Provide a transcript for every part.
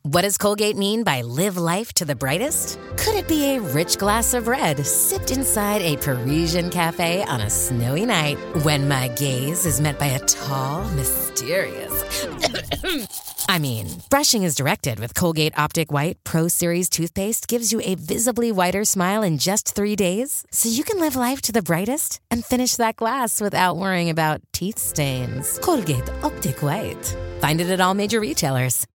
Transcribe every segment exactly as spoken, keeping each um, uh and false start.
What does Colgate mean by live life to the brightest? Could it be a rich glass of red sipped inside a Parisian cafe on a snowy night when my gaze is met by a tall, mysterious... I mean, brushing is directed with Colgate Optic White Pro Series toothpaste gives you a visibly whiter smile in just three days, so you can live life to the brightest and finish that glass without worrying about teeth stains. Colgate Optic White. Find it at all major retailers.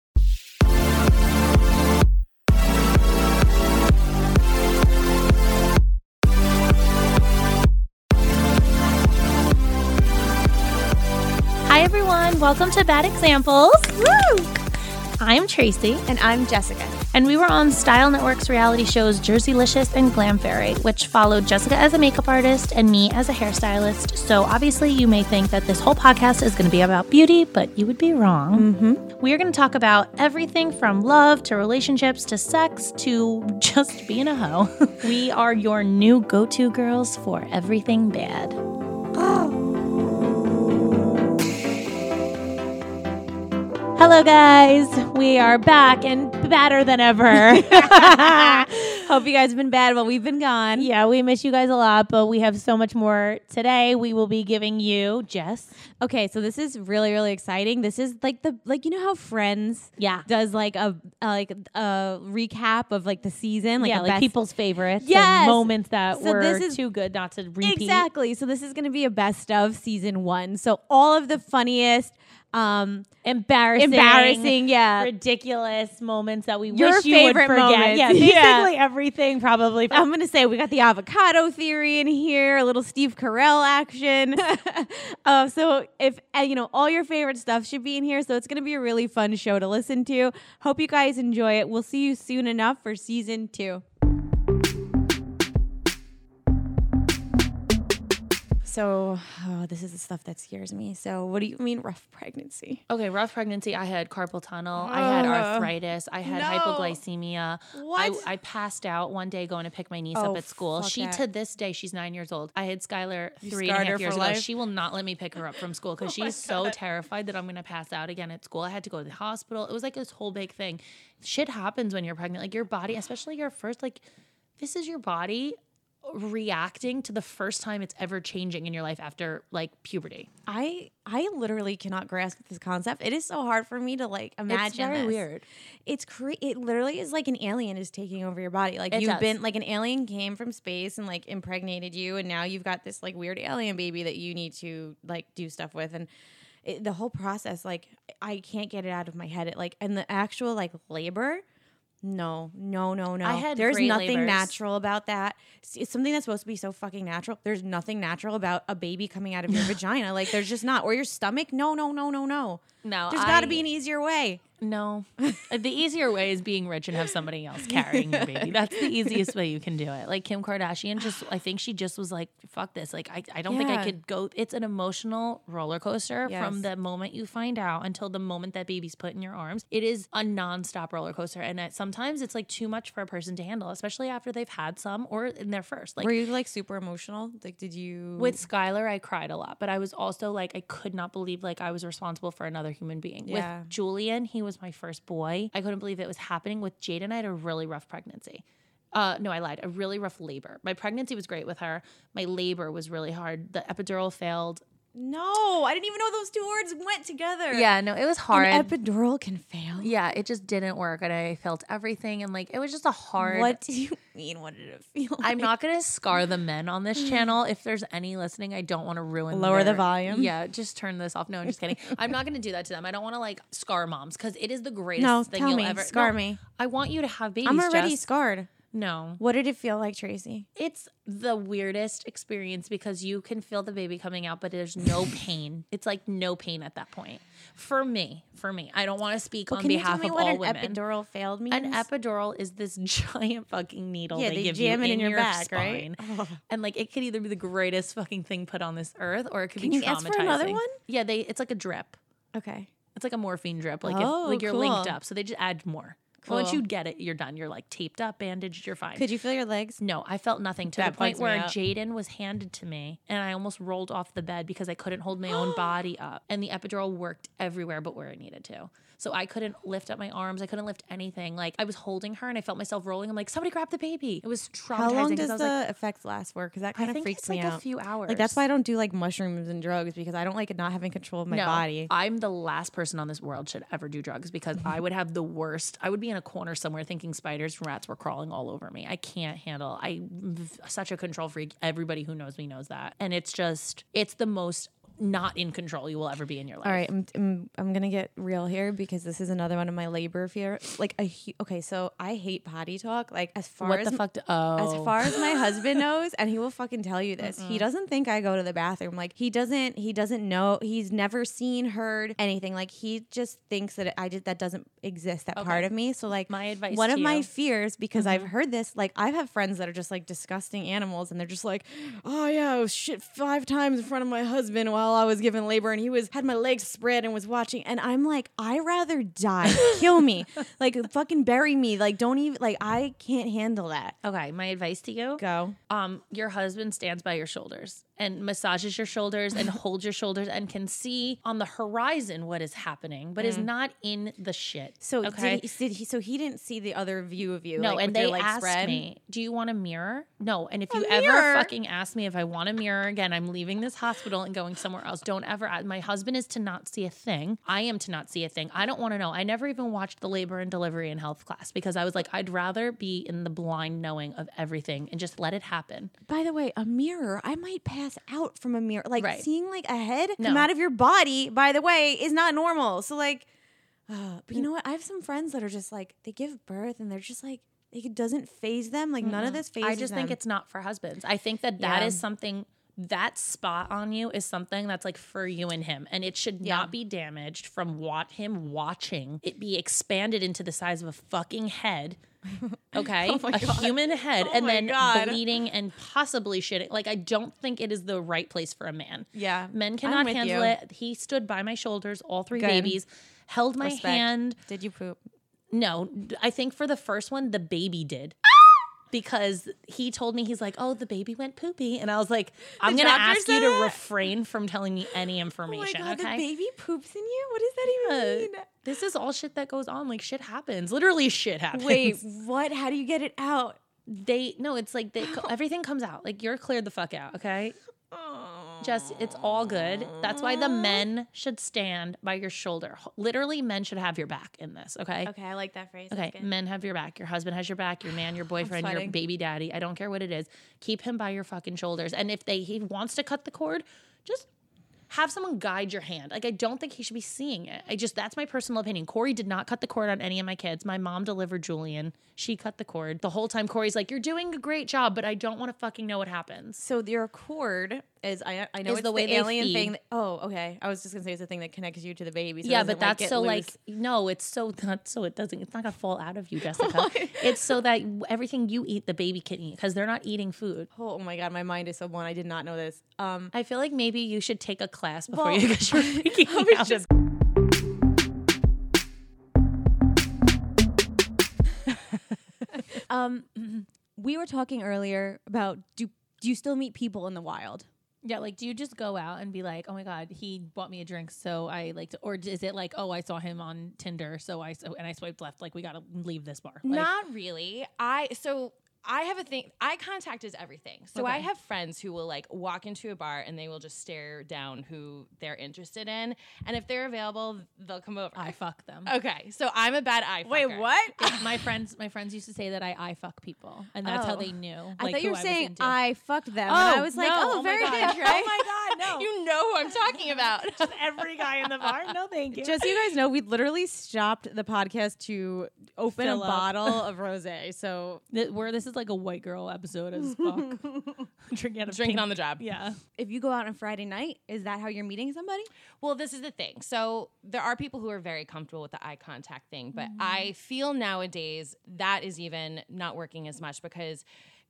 Hi, everyone. Welcome to Bad Examples. Woo! I'm Tracy. And I'm Jessica. And we were on Style Network's reality shows Jerseylicious and Glam Fairy, which followed Jessica as a makeup artist and me as a hairstylist. So obviously you may think that this whole podcast is going to be about beauty, but you would be wrong. Mm-hmm. We are going to talk about everything from love to relationships to sex to just being a hoe. We are your new go-to girls for everything bad. Hello, guys. We are back and badder than ever. Hope you guys have been bad while we've been gone. Yeah, we miss you guys a lot, but we have so much more today. We will be giving you, Jess. Okay, so this is really, really exciting. This is like the like you know how Friends Yeah. does like a, a like a recap of like the season, like yeah, a like best people's favorites. Yes. And moments that So were this is- too good not to repeat. Exactly. So this is going to be a best of season one. So all of the funniest, um, Embarrassing. embarrassing, yeah. Ridiculous moments that we Your wish you would favorite forget. moments. Yeah, basically Yeah. everything probably. I'm going to say we got the avocado theory in here, a little Steve Carell action. uh, so if, uh, you know, all your favorite stuff should be in here. So it's going to be a really fun show to listen to. Hope you guys enjoy it. We'll see you soon enough for season two. So oh, this is the stuff that scares me. So what do you mean rough pregnancy? Okay, rough pregnancy. I had carpal tunnel. I had Ugh. arthritis. I had No. hypoglycemia. What? I, I passed out one day going to pick my niece Oh, up at school. fuck She, that. to this day, she's nine years old. I had Skylar You three and a scarred her half years for ago. life? She will not let me pick her up from school because Oh my she's so God. terrified that I'm going to pass out again at school. I had to go to the hospital. It was like this whole big thing. Shit happens when you're pregnant. Like your body, especially your first, like this is your body reacting to the first time it's ever changing in your life after like puberty. I I literally cannot grasp this concept. It is so hard for me to like imagine. It's very this. weird. It's cre- It literally is like an alien is taking over your body. Like It you've does. been like an alien came from space and like impregnated you, and now you've got this like weird alien baby that you need to like do stuff with, and it, the whole process like I can't get it out of my head. It like and the actual like labor. No, no, no, no. I had There's great nothing labors. natural about that. It's, it's something that's supposed to be so fucking natural. There's nothing natural about a baby coming out of your vagina. Like there's just not. Or your stomach. No, no, no, no, no. No, There's got to I- be an easier way. No. The easier way is being rich and have somebody else carrying your baby. That's the easiest way you can do it. Like Kim Kardashian just, I think she just was like, fuck this. Like, I, I don't think I Yeah. could go. It's an emotional roller coaster Yes. from the moment you find out until the moment that baby's put in your arms. It is a nonstop roller coaster. And that sometimes it's like too much for a person to handle, especially after they've had some or in their first. Like Were you like super emotional? Like, did you? with Skylar, I cried a lot, but I was also like, I could not believe like I was responsible for another human being. Yeah. With Julian, he was my first boy. I couldn't believe it was happening. With Jaden, I had a really rough pregnancy. Uh, no, I lied. A really rough labor. My pregnancy was great with her. My labor was really hard. The epidural failed. No, I didn't even know those two words went together. Yeah, no, it was hard. An epidural can fail. yeah, it just didn't work, and I felt everything, and like it was just a hard. What do you mean? What did it feel? I'm like? not gonna scar the men on this channel. If there's any listening, I don't want to ruin. Lower the their- volume. Yeah, just turn this off. No, I'm just kidding. I'm not gonna do that to them. I don't want to like scar moms because it is the greatest No, thing tell you'll me. ever Scar No, me. I want you to have babies. I'm already Jess. scarred. No, What did it feel like, Tracy? it's the weirdest experience because you can feel the baby coming out, but there's no pain. It's like no pain at that point. For me, for me, I don't want to speak Well, on can you behalf tell me of what all an women. epidural failed means? An epidural is this giant fucking needle Yeah, they, they give jam you it in, in your your back, right? spine. And like it could either be the greatest fucking thing put on this earth or it could Can be you traumatizing. ask for another one? Yeah, they it's like a drip. Okay. It's like a morphine drip. Like Oh, if like you're linked cool. up. So they just add more. Cool. Once you get it, you're done. You're like taped up, bandaged, you're fine. Could you feel your legs? No, I felt nothing to That the point bugs me where out. Jaden was handed to me and I almost rolled off the bed because I couldn't hold my own body up. And the epidural worked everywhere but where it needed to. So I couldn't lift up my arms. I couldn't lift anything. Like I was holding her and I felt myself rolling. I'm like, somebody grab the baby. It was traumatizing. How long 'cause does I was the like, effects last for? Because that kind I of think freaks it's me like out. a few hours. Like that's why I don't do like mushrooms and drugs because I don't like not having control of my no, body. I'm the last person on this world should ever do drugs because I would have the worst. I would be in a corner somewhere thinking spiders and rats were crawling all over me. I can't handle. I'm such a control freak. Everybody who knows me knows that. And it's just, it's the most not in control you will ever be in your life. All right, I'm, I'm I'm gonna get real here because this is another one of my labor fear. Like a hu- okay, so I hate potty talk. Like as far What as the fuck? Do, oh. as far as my husband knows, and he will fucking tell you this. Mm-mm. He doesn't think I go to the bathroom. Like he doesn't. He doesn't know. He's never seen, heard anything. Like he just thinks that I did that doesn't exist. That Okay. part of me. So like my advice. One to of you. my fears, because Mm-hmm. I've heard this. Like I have friends that are just like disgusting animals, and they're just like, oh yeah, I was shit five times in front of my husband while I was giving labor. And he was had my legs spread and was watching, and I'm like, I rather die, kill me, like fucking bury me, like don't even like I can't handle that. Okay, my advice to you: Go. Um, your husband stands by your shoulders and massages your shoulders and holds your shoulders and can see on the horizon what is happening, but mm. is not in the shit. So okay, did he, did he? So he didn't see the other view of you. No, like, and with your they legs asked spread? me, "Do you want a mirror?" No, and if A you mirror? ever fucking ask me if I want a mirror again, I'm leaving this hospital and going somewhere else. Don't ever. Ask. My husband is to not see a thing. I am to not see a thing. I don't want to know. I never even watched the labor and delivery and health class because I was like, I'd rather be in the blind knowing of everything and just let it happen. By the way, a mirror, I might pass out from a mirror. Like Right. seeing like a head No. come out of your body, by the way, is not normal. So like, uh, but you know what? I have some friends that are just like, they give birth and they're just like, it doesn't phase them. Like mm-hmm. none of this phases I just them. think it's not for husbands. I think that that Yeah. is something, that spot on you is something that's like for you and him. And it should Yeah. not be damaged from what him watching it be expanded into the size of a fucking head. Okay, Oh my a God. human head, Oh and my then God. bleeding and possibly shitting. Like I don't think it is the right place for a man. Yeah. Men I'm cannot with handle you. it. He stood by my shoulders, all three Good. babies, held my Respect. hand. Did you poop? No, I think for the first one, the baby did. Because he told me, he's like, oh, the baby went poopy. And I was like, I'm The going to doctor ask you said to that? refrain from telling me any Oh my information. God, okay. the baby poops in you? What does that even Uh, mean? This is all shit that goes on. Like shit happens. Literally shit happens. Wait, what? How do you get it out? They, no, it's like they, everything comes out. Like you're cleared the fuck out. Okay. Just, it's all good. That's why the men should stand by your shoulder. Literally, men should have your back in this. Okay. Okay, I like that phrase. Okay, men have your back. Your husband has your back. Your man, your boyfriend, your sweating. baby daddy. I don't care what it is. Keep him by your fucking shoulders. And if they he wants to cut the cord, just have someone guide your hand. Like I don't think he should be seeing it. I just that's my personal opinion. Corey did not cut the cord on any of my kids. My mom delivered Julian. She cut the cord. The whole time Corey's like, "You're doing a great job, but I don't want to fucking know what happens." So your cord is I I know Is it's the the, way they alien feed. thing. That, oh, okay. I was just gonna say it's the thing that connects you to the baby. So it Yeah, doesn't, but that's like, get so loose. like no, it's so not so it doesn't. It's not gonna fall out of you, Jessica. It's so that everything you eat, the baby can eat because they're not eating food. Oh, oh my God, my mind is so blown. I did not know this. Um, I feel like maybe you should take a class before Well, you because you're freaking I me was out. just- um, we were talking earlier about do do you still meet people in the wild? Yeah, like do you just go out and be like, oh my god, he bought me a drink, so I like to, or is it like, oh, I saw him on Tinder, so I so and I swiped left, like we gotta leave this bar. Like, Not really. I so I have a thing. Eye contact is everything. So I Okay. have friends who will like walk into a bar and they will just stare down who they're interested in, and if they're available, they'll come over. I fuck them. Okay, so I'm a bad eye. Wait, fucker. what? my friends, my friends used to say that I I fuck people, and that's how Oh. they knew. I like, thought you who were I was saying into. I fucked them. and Oh, I was like, no. oh, Oh my very God. good, Trey. Oh my god, no! You know who I'm talking about. every guy in the bar. No, thank you. Just so you guys know, we literally stopped the podcast to open Fill a up. bottle of rosé. So Th- where this is like a white girl episode as fuck. Drinking, out of Drinking pink- on the job. Yeah. if you go out on Friday night, is that how you're meeting somebody? Well, this is the thing. So there are people who are very comfortable with the eye contact thing, but I feel nowadays that is even not working as much because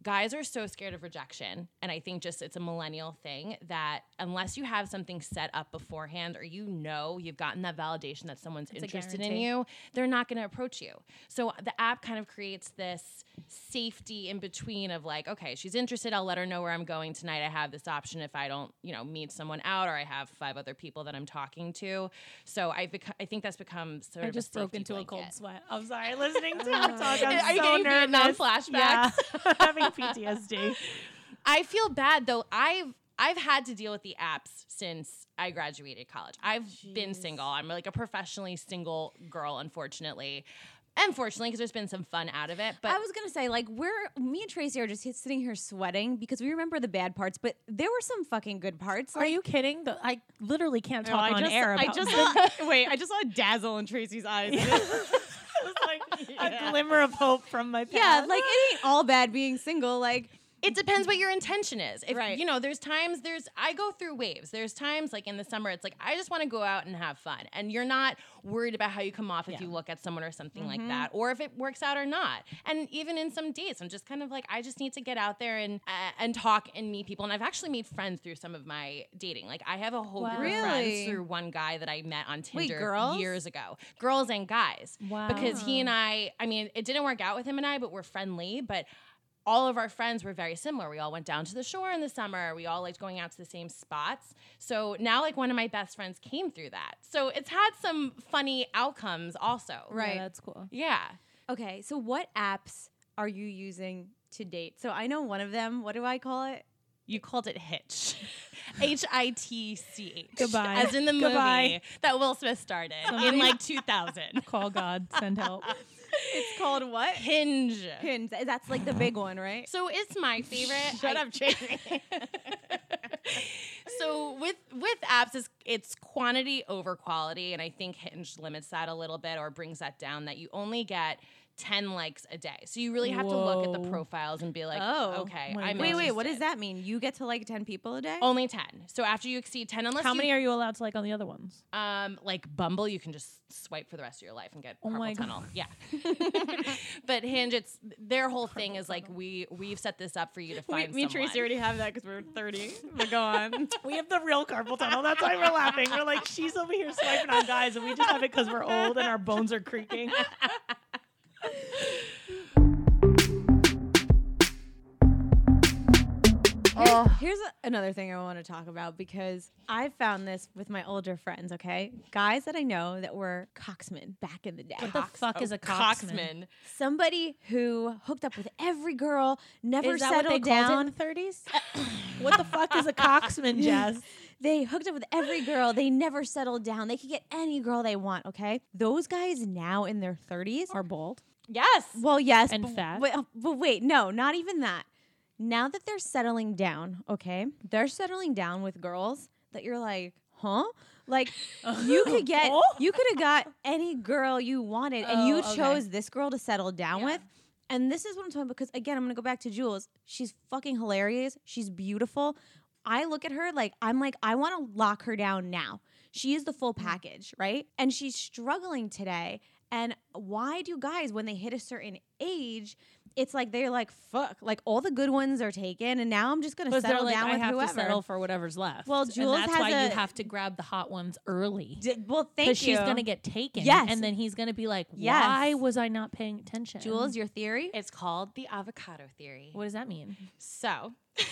guys are so scared of rejection, and I think just it's a millennial thing that unless you have something set up beforehand or you know you've gotten that validation that someone's It's a interested in guarantee. you, they're not going to approach you. So the app kind of creates this safety in between of like, okay, she's interested, I'll let her know where I'm going tonight. I have this option if I don't, you know, meet someone out or I have five other people that I'm talking to. So I bec- I think that's become sort I of just a broke safety into a blanket. cold sweat. I'm sorry, listening to her talk. I'm Are you so getting Vietnam nervous. flashbacks? Yeah, having P T S D. I feel bad though. I've I've had to deal with the apps since I graduated college. I've been single. I'm like a professionally single girl, unfortunately. Unfortunately, because there's been some fun out of it. But I was gonna say, like, we're me and Tracy are just hit- sitting here sweating because we remember the bad parts, but there were some fucking good parts. Are you kidding? The, I literally can't talk I on just, air about I just this. saw, wait, I just saw a dazzle in Tracy's eyes. It was like a glimmer of hope from my past. Yeah, like it ain't all bad being single. Like, it depends what your intention is. If, Right. You know, there's times, there's, I go through waves. There's times like in the summer, it's like, I just want to go out and have fun. And you're not worried about how you come off if Yeah. you look at someone or something like that, or if it works out or not. And even in some dates, I'm just kind of like, I just need to get out there and, uh, and talk and meet people. And I've actually made friends through some of my dating. Like I have a whole Wow. group of Really? friends through one guy that I met on Tinder girls? years ago. Girls and guys. Wow. Because he and I, I mean, it didn't work out with him and I, but we're friendly. But all of our friends were very similar. We all went down to the shore in the summer. We all liked going out to the same spots. So now, like, one of my best friends came through that. So it's had some funny outcomes also. Right. Yeah, that's cool. Yeah. okay, so what apps are you using to date? So I know one of them. What do I call it? You called it Hitch. H I T C H. Goodbye. As in the movie Goodbye. that Will Smith started in like two thousand. Call God, send help. It's called what? Hinge. Hinge. That's like the big one, right? So it's my favorite. Shut I- up, Tracy. So with with apps, it's, it's quantity over quality, and I think Hinge limits that a little bit or brings that down. That you only get ten likes a day, so you really have to look at the Whoa. profiles and be like, Oh. okay, My I'm wait, wait. What does interested. that mean? You get to like ten people a day? Only ten. So after you exceed ten, unless How you, many are you allowed to like on the other ones? um like Bumble, you can just swipe for the rest of your life and get Oh carpal my tunnel. Yeah. But Hinge, it's their whole thing is like we we've set this up for you to We, find me and someone. Tracy already have that because we're thirty. But go on. We have the real carpal tunnel. That's why we're laughing. We're like, she's over here swiping on guys, and we just have it because we're old and our bones are creaking. Here's, here's a, another thing I want to talk about because I found this with my older friends, okay? Guys that I know that were coxmen back in the day. What the fuck is a coxman? Coxman. Somebody who hooked up with every girl, never Is that what settled they called it in down. the thirties? What the fuck is a coxman, Jess? They hooked up with every girl. They never settled down. They could get any girl they want, okay? Those guys now in their thirties Are bald. Yes. well, yes. And but, fat. But, but wait, no, not even that. Now that they're settling down, okay? They're settling down with girls that you're like, huh? Like you could get, Oh? you could have got any girl you wanted, and Oh, you okay. chose this girl to settle down Yeah. with. And this is what I'm talking about because again, I'm gonna go back to Jules. She's fucking hilarious. She's beautiful. I look at her like I'm like I want to lock her down now. She is the full package, right? And she's struggling today. And why do guys, when they hit a certain age, it's like they're like, fuck, like all the good ones are taken, and now I'm just gonna Because they're settle like, down I with have whoever. to settle for whatever's left. Well, and Jules that's has why you a- have to grab the hot ones early. D- well, thank you. Because she's gonna get taken. Yes. And then he's gonna be like, Yes. why was I not paying attention? Jules, your theory? It's called the avocado theory. What does that mean? So,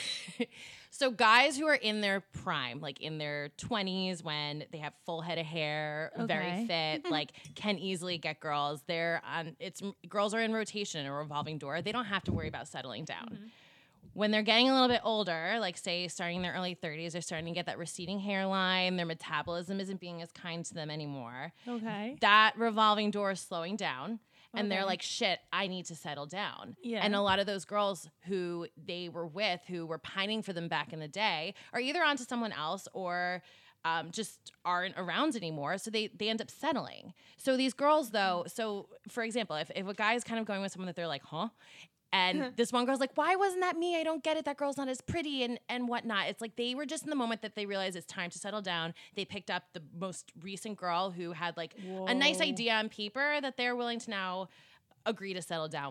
so guys who are in their prime, like in their twenties, when they have full head of hair, very Okay. fit, like can easily get girls. They're on. It's girls are in rotation, a revolving door. They don't have to worry about settling down. When they're getting a little bit older, like say starting in their early thirties, they're starting to get that receding hairline. Their metabolism isn't being as kind to them anymore. Okay. That revolving door is slowing down. And they're Okay. like, shit, I need to settle down. Yeah. And a lot of those girls who they were with, who were pining for them back in the day, are either onto someone else or um, just aren't around anymore. So they, they end up settling. So these girls, though, so for example, if, if a guy is kind of going with someone that they're like, huh? And this one girl's like, why wasn't that me? I don't get it. That girl's not as pretty and, and whatnot. It's like they were just in the moment that they realized it's time to settle down. They picked up the most recent girl who had like a nice Whoa. idea on paper that they're willing to now agree to settle down with.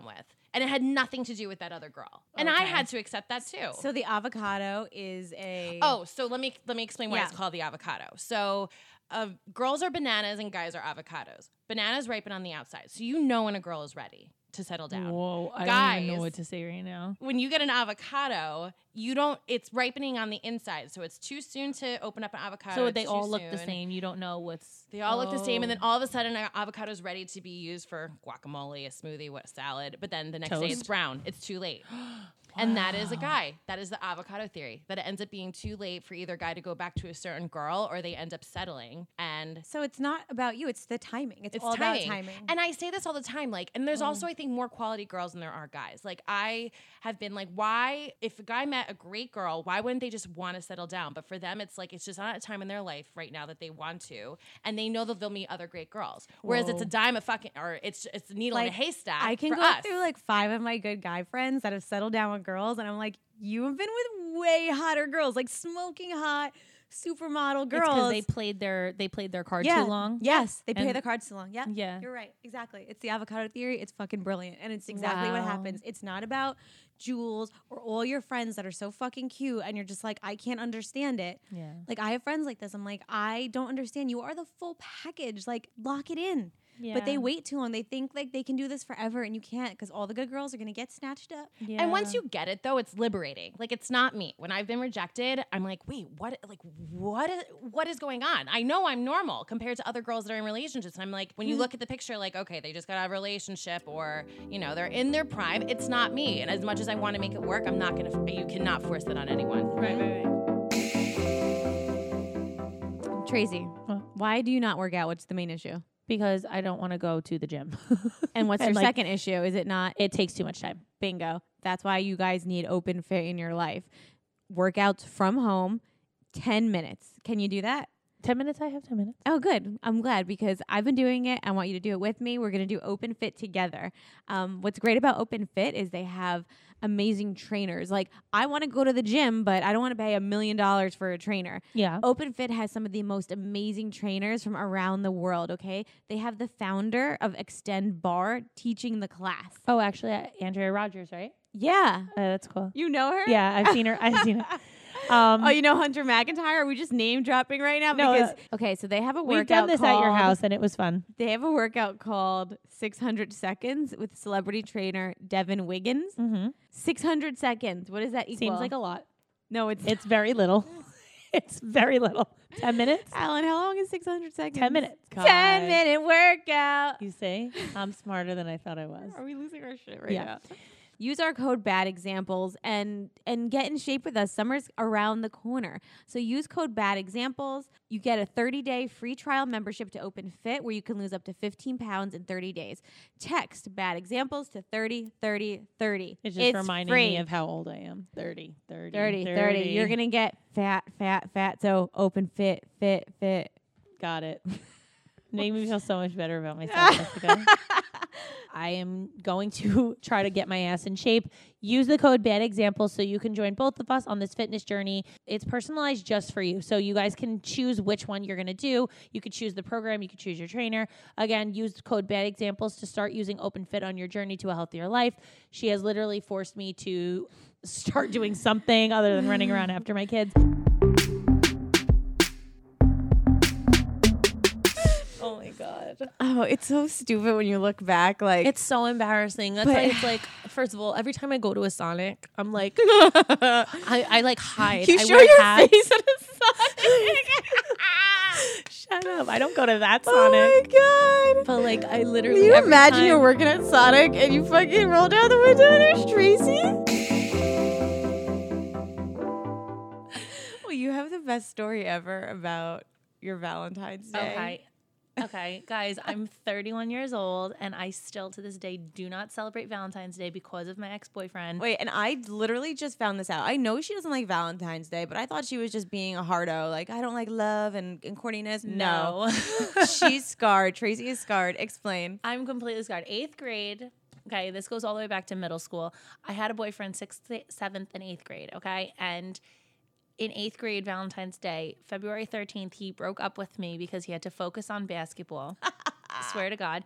And it had nothing to do with that other girl. And I Okay. had to accept that too. So the avocado is a Oh, so let me let me explain why Yeah. it's called the avocado. So uh, girls are bananas and guys are avocados. Bananas ripen on the outside. So you know when a girl is ready to settle down. Whoa, I don't even know Guys. what to say right now. When you get an avocado, you don't it's ripening on the inside. So it's too soon to open up an avocado. So It's they too all look the soon. same. You don't know what's. They all look the same, and then Oh. all of a sudden, an avocado is ready to be used for guacamole, a smoothie, what salad. But then the next day, it's Toast? brown. It's too late. And that is a guy. That is the avocado theory. That it ends up being too late for either guy to go back to a certain girl, or they end up settling. And So it's not about you, it's the timing. It's, it's all timing. about timing. And I say this all the time. Like, and there's also, I think, more quality girls than there are guys. Like, I have been like, why, if a guy met a great girl, why wouldn't they just want to settle down? But for them, it's like, it's just not a time in their life right now that they want to. And they know that they'll meet other great girls. Whereas it's a Whoa. dime a fucking, or it's it's a needle in a Like, haystack. I can for go us. through like five of my good guy friends that have settled down with girls, and I'm like, you have been with way hotter girls, like smoking hot supermodel It's girls. because they played their they played their card yeah. too long. Yes, they play And- their cards too long. Yeah, Yeah. you're right. Exactly. It's the avocado theory. It's fucking brilliant, and it's exactly what Wow. happens. It's not about Jules or all your friends that are so fucking cute, and you're just like, I can't understand it. Yeah. Like I have friends like this. I'm like, I don't understand. You are the full package. Like lock it in. But they Yeah. wait too long. They think like they can do this forever, and you can't because all the good girls are gonna get snatched up. And once you get it, though, it's liberating. Like, it's not me. When I've been rejected, I'm like, wait, what? Like, what? Is, what is going on? I know I'm normal compared to other girls that are in relationships. And I'm like, when you look at the picture, like, okay, they just got out of a relationship, or you know, they're in their prime. It's not me. And as much as I want to make it work, I'm not gonna. You cannot force that on anyone. Right, right, right. Tracy, What? why do you not work out? What's the main issue? Because I don't want to go to the gym. And what's And, your like, second issue? Is it not It takes too much time. bingo? That's why you guys need Open Fit in your life. Workouts from home, ten minutes. Can you do that? Ten minutes. I have ten minutes. Oh, good. I'm glad because I've been doing it. I want you to do it with me. We're going to do Open Fit together. Um, what's great about Open Fit is they have amazing trainers. Like, I want to go to the gym, but I don't want to pay a million dollars for a trainer. Yeah. Open Fit has some of the most amazing trainers from around the world, okay? They have the founder of Extend Bar teaching the class. Oh, actually, uh, Andrea Rogers, right? Yeah. Uh, that's cool. You know her? Yeah, I've seen her. I've seen her. Um, Oh, you know Hunter McIntyre? Are we just name dropping right now? No, because uh, okay, so they have a workout. we've done this at your called- house, and it was fun. They have a workout called six hundred seconds with celebrity trainer Devin Wiggins. Mm-hmm. six hundred seconds. What does that equal? Seems like a lot. no. It's It's very little. It's very little. Ten minutes. Alan. How long is six hundred seconds? Ten minutes. Ten God. minute workout. You see, I'm smarter than I thought I was. Are we losing our shit right Yeah. now? Use our code BAD examples and and get in shape with us. Summer's around the corner. So use code BAD examples. You get a thirty day free trial membership to Open Fit where you can lose up to fifteen pounds in thirty days. Text BAD examples to thirty thirty thirty. It's just reminding free. me of how old I am. thirty, thirty, thirty, thirty. You're going to get fat, fat, fat. So Open Fit, fit, fit. Got it. Made me feel so much better about myself, Jessica. I am going to try to get my ass in shape. Use the code BAD examples so you can join both of us on this fitness journey. It's personalized just for you. So you guys can choose which one you're going to do. You could choose the program. You could choose your trainer. Again, use the code BAD examples to start using Open Fit on your journey to a healthier life. She has literally forced me to start doing something other than running around after my kids. Oh my God. Oh, it's so stupid when you look back. Like, It's so embarrassing. That's But- why it's like, first of all, every time I go to a Sonic, I'm like, I, I like hide. you I show wear your hats. face at a Sonic. Shut up. I don't go to that Oh Sonic. my God. But like, I literally. Can you every imagine time- you're working at Sonic and you fucking roll down the window and there's Tracy? Well, you have the best story ever about your Valentine's Day. Okay. Okay, guys, I'm thirty-one years old, and I still to this day do not celebrate Valentine's Day because of my ex-boyfriend. Wait, and I literally just found this out. I know she doesn't like Valentine's Day, but I thought she was just being a hardo. Like, I don't like love and, and corniness. No. She's scarred. Tracy is scarred. Explain. I'm completely scarred. Eighth grade. Okay, this goes all the way back to middle school. I had a boyfriend sixth, seventh, and eighth grade. Okay, and in eighth grade, Valentine's Day, February thirteenth, he broke up with me because he had to focus on basketball. I swear to God.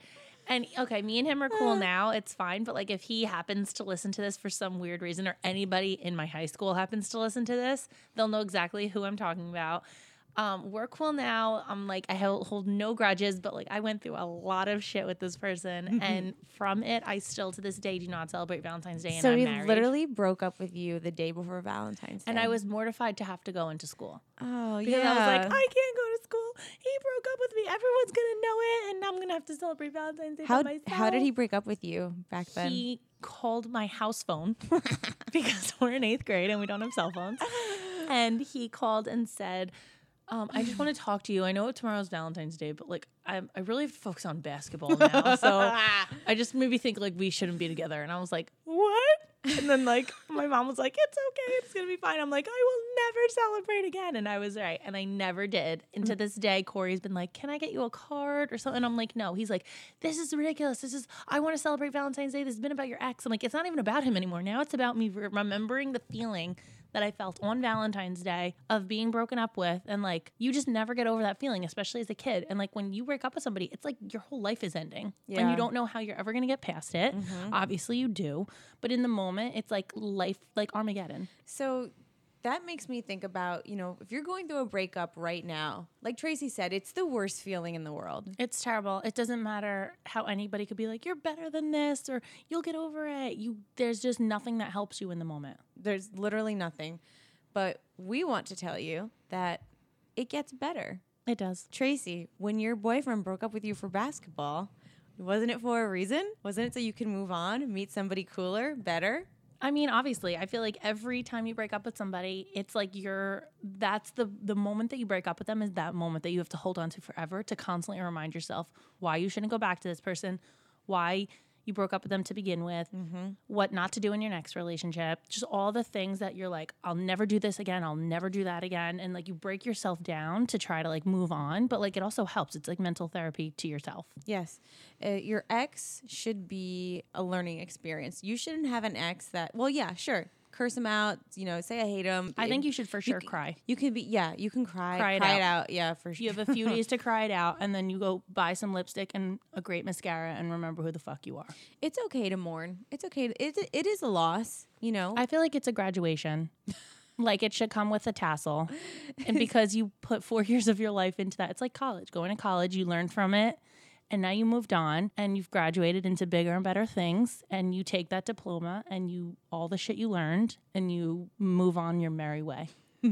And okay, me and him are cool now. It's fine. But like if he happens to listen to this for some weird reason, or anybody in my high school happens to listen to this, they'll know exactly who I'm talking about. Um, we're cool now. I'm like, I hold, hold no grudges, but like I went through a lot of shit with this person. And from it, I still to this day do not celebrate Valentine's Day. And So I'm he married. literally broke up with you the day before Valentine's Day. And I was mortified to have to go into school. oh, Because yeah. I was like, I can't go to school. He broke up with me. Everyone's going to know it. And I'm going to have to celebrate Valentine's Day how, by myself. how did he break up with you back then? He called my house phone because we're in eighth grade and we don't have cell phones. And he called and said, um, I just want to talk to you. I know tomorrow's Valentine's Day, but like I, I really have to focus on basketball now. So I just maybe think like we shouldn't be together. And I was like, what? And then like my mom was like, it's okay. It's going to be fine. I'm like, I will never celebrate again. And I was right. And I never did. And to this day, Corey's been like, can I get you a card or something? And I'm like, no. He's like, this is ridiculous. This is, I want to celebrate Valentine's Day. This has been about your ex. I'm like, it's not even about him anymore. Now it's about me re- remembering the feeling that I felt on Valentine's Day of being broken up with. And like, you just never get over that feeling, especially as a kid. And like, when you break up with somebody, it's like your whole life is ending. And Yeah. you don't know how you're ever going to get past it. Mm-hmm. Obviously you do. But in the moment, it's like life, like Armageddon. So that makes me think about, you know, if you're going through a breakup right now, like Tracy said, it's the worst feeling in the world. It's terrible. It doesn't matter how anybody could be like, you're better than this, or you'll get over it. You, there's just nothing that helps you in the moment. There's literally nothing. But we want to tell you that it gets better. It does. Tracy, when your boyfriend broke up with you for basketball, wasn't it for a reason? Wasn't it so you can move on, meet somebody cooler, better? I mean, obviously, I feel like every time you break up with somebody, it's like you're, that's the, the moment that you break up with them is that moment that you have to hold on to forever to constantly remind yourself why you shouldn't go back to this person, why you broke up with them to begin with, mm-hmm. what not to do in your next relationship, just all the things that you're like, I'll never do this again. I'll never do that again. And like you break yourself down to try to like move on. But like it also helps. It's like mental therapy to yourself. Yes. Uh, your ex should be a learning experience. You shouldn't have an ex that, well, yeah, sure. Curse him out, you know, say I hate him. I think you should for sure c- cry. You can be, yeah, you can cry. Cry it cry out. it out. Yeah, for sure. You have a few days to cry it out, and then you go buy some lipstick and a great mascara and remember who the fuck you are. It's okay to mourn. It's okay. To, it, it is a loss, you know. I feel like it's a graduation. Like it should come with a tassel. And because you put four years of your life into that, it's like college. Going to college, you learn from it. And now you moved on and you've graduated into bigger and better things. And you take that diploma and you, all the shit you learned, and you move on your merry way.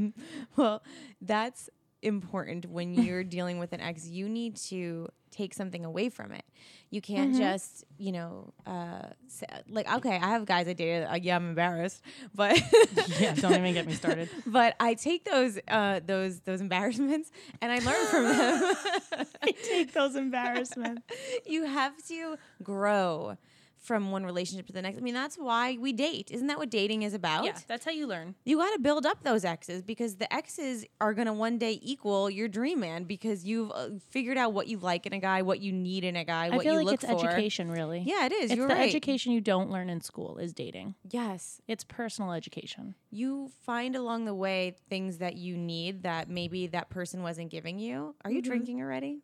Well, that's important when you're dealing with an ex. You need to take something away from it. You can't Mm-hmm. just, you know, uh, say, like, okay, I have guys I dated. Uh, yeah, I'm embarrassed, but Yeah, don't even get me started. but I take those uh, those those embarrassments and I learn from them. I take those embarrassments. You have to grow from one relationship to the next. I mean, that's why we date. Isn't that what dating is about? Yeah, that's how you learn. You got to build up those exes because the exes are going to one day equal your dream man because you've uh, figured out what you like in a guy, what you need in a guy, I what feel you like look it's for. education, really. Yeah, it is. It's You're the right. education you don't learn in school is dating. Yes. It's personal education. You find along the way things that you need that maybe that person wasn't giving you. Are you Mm-hmm. drinking already?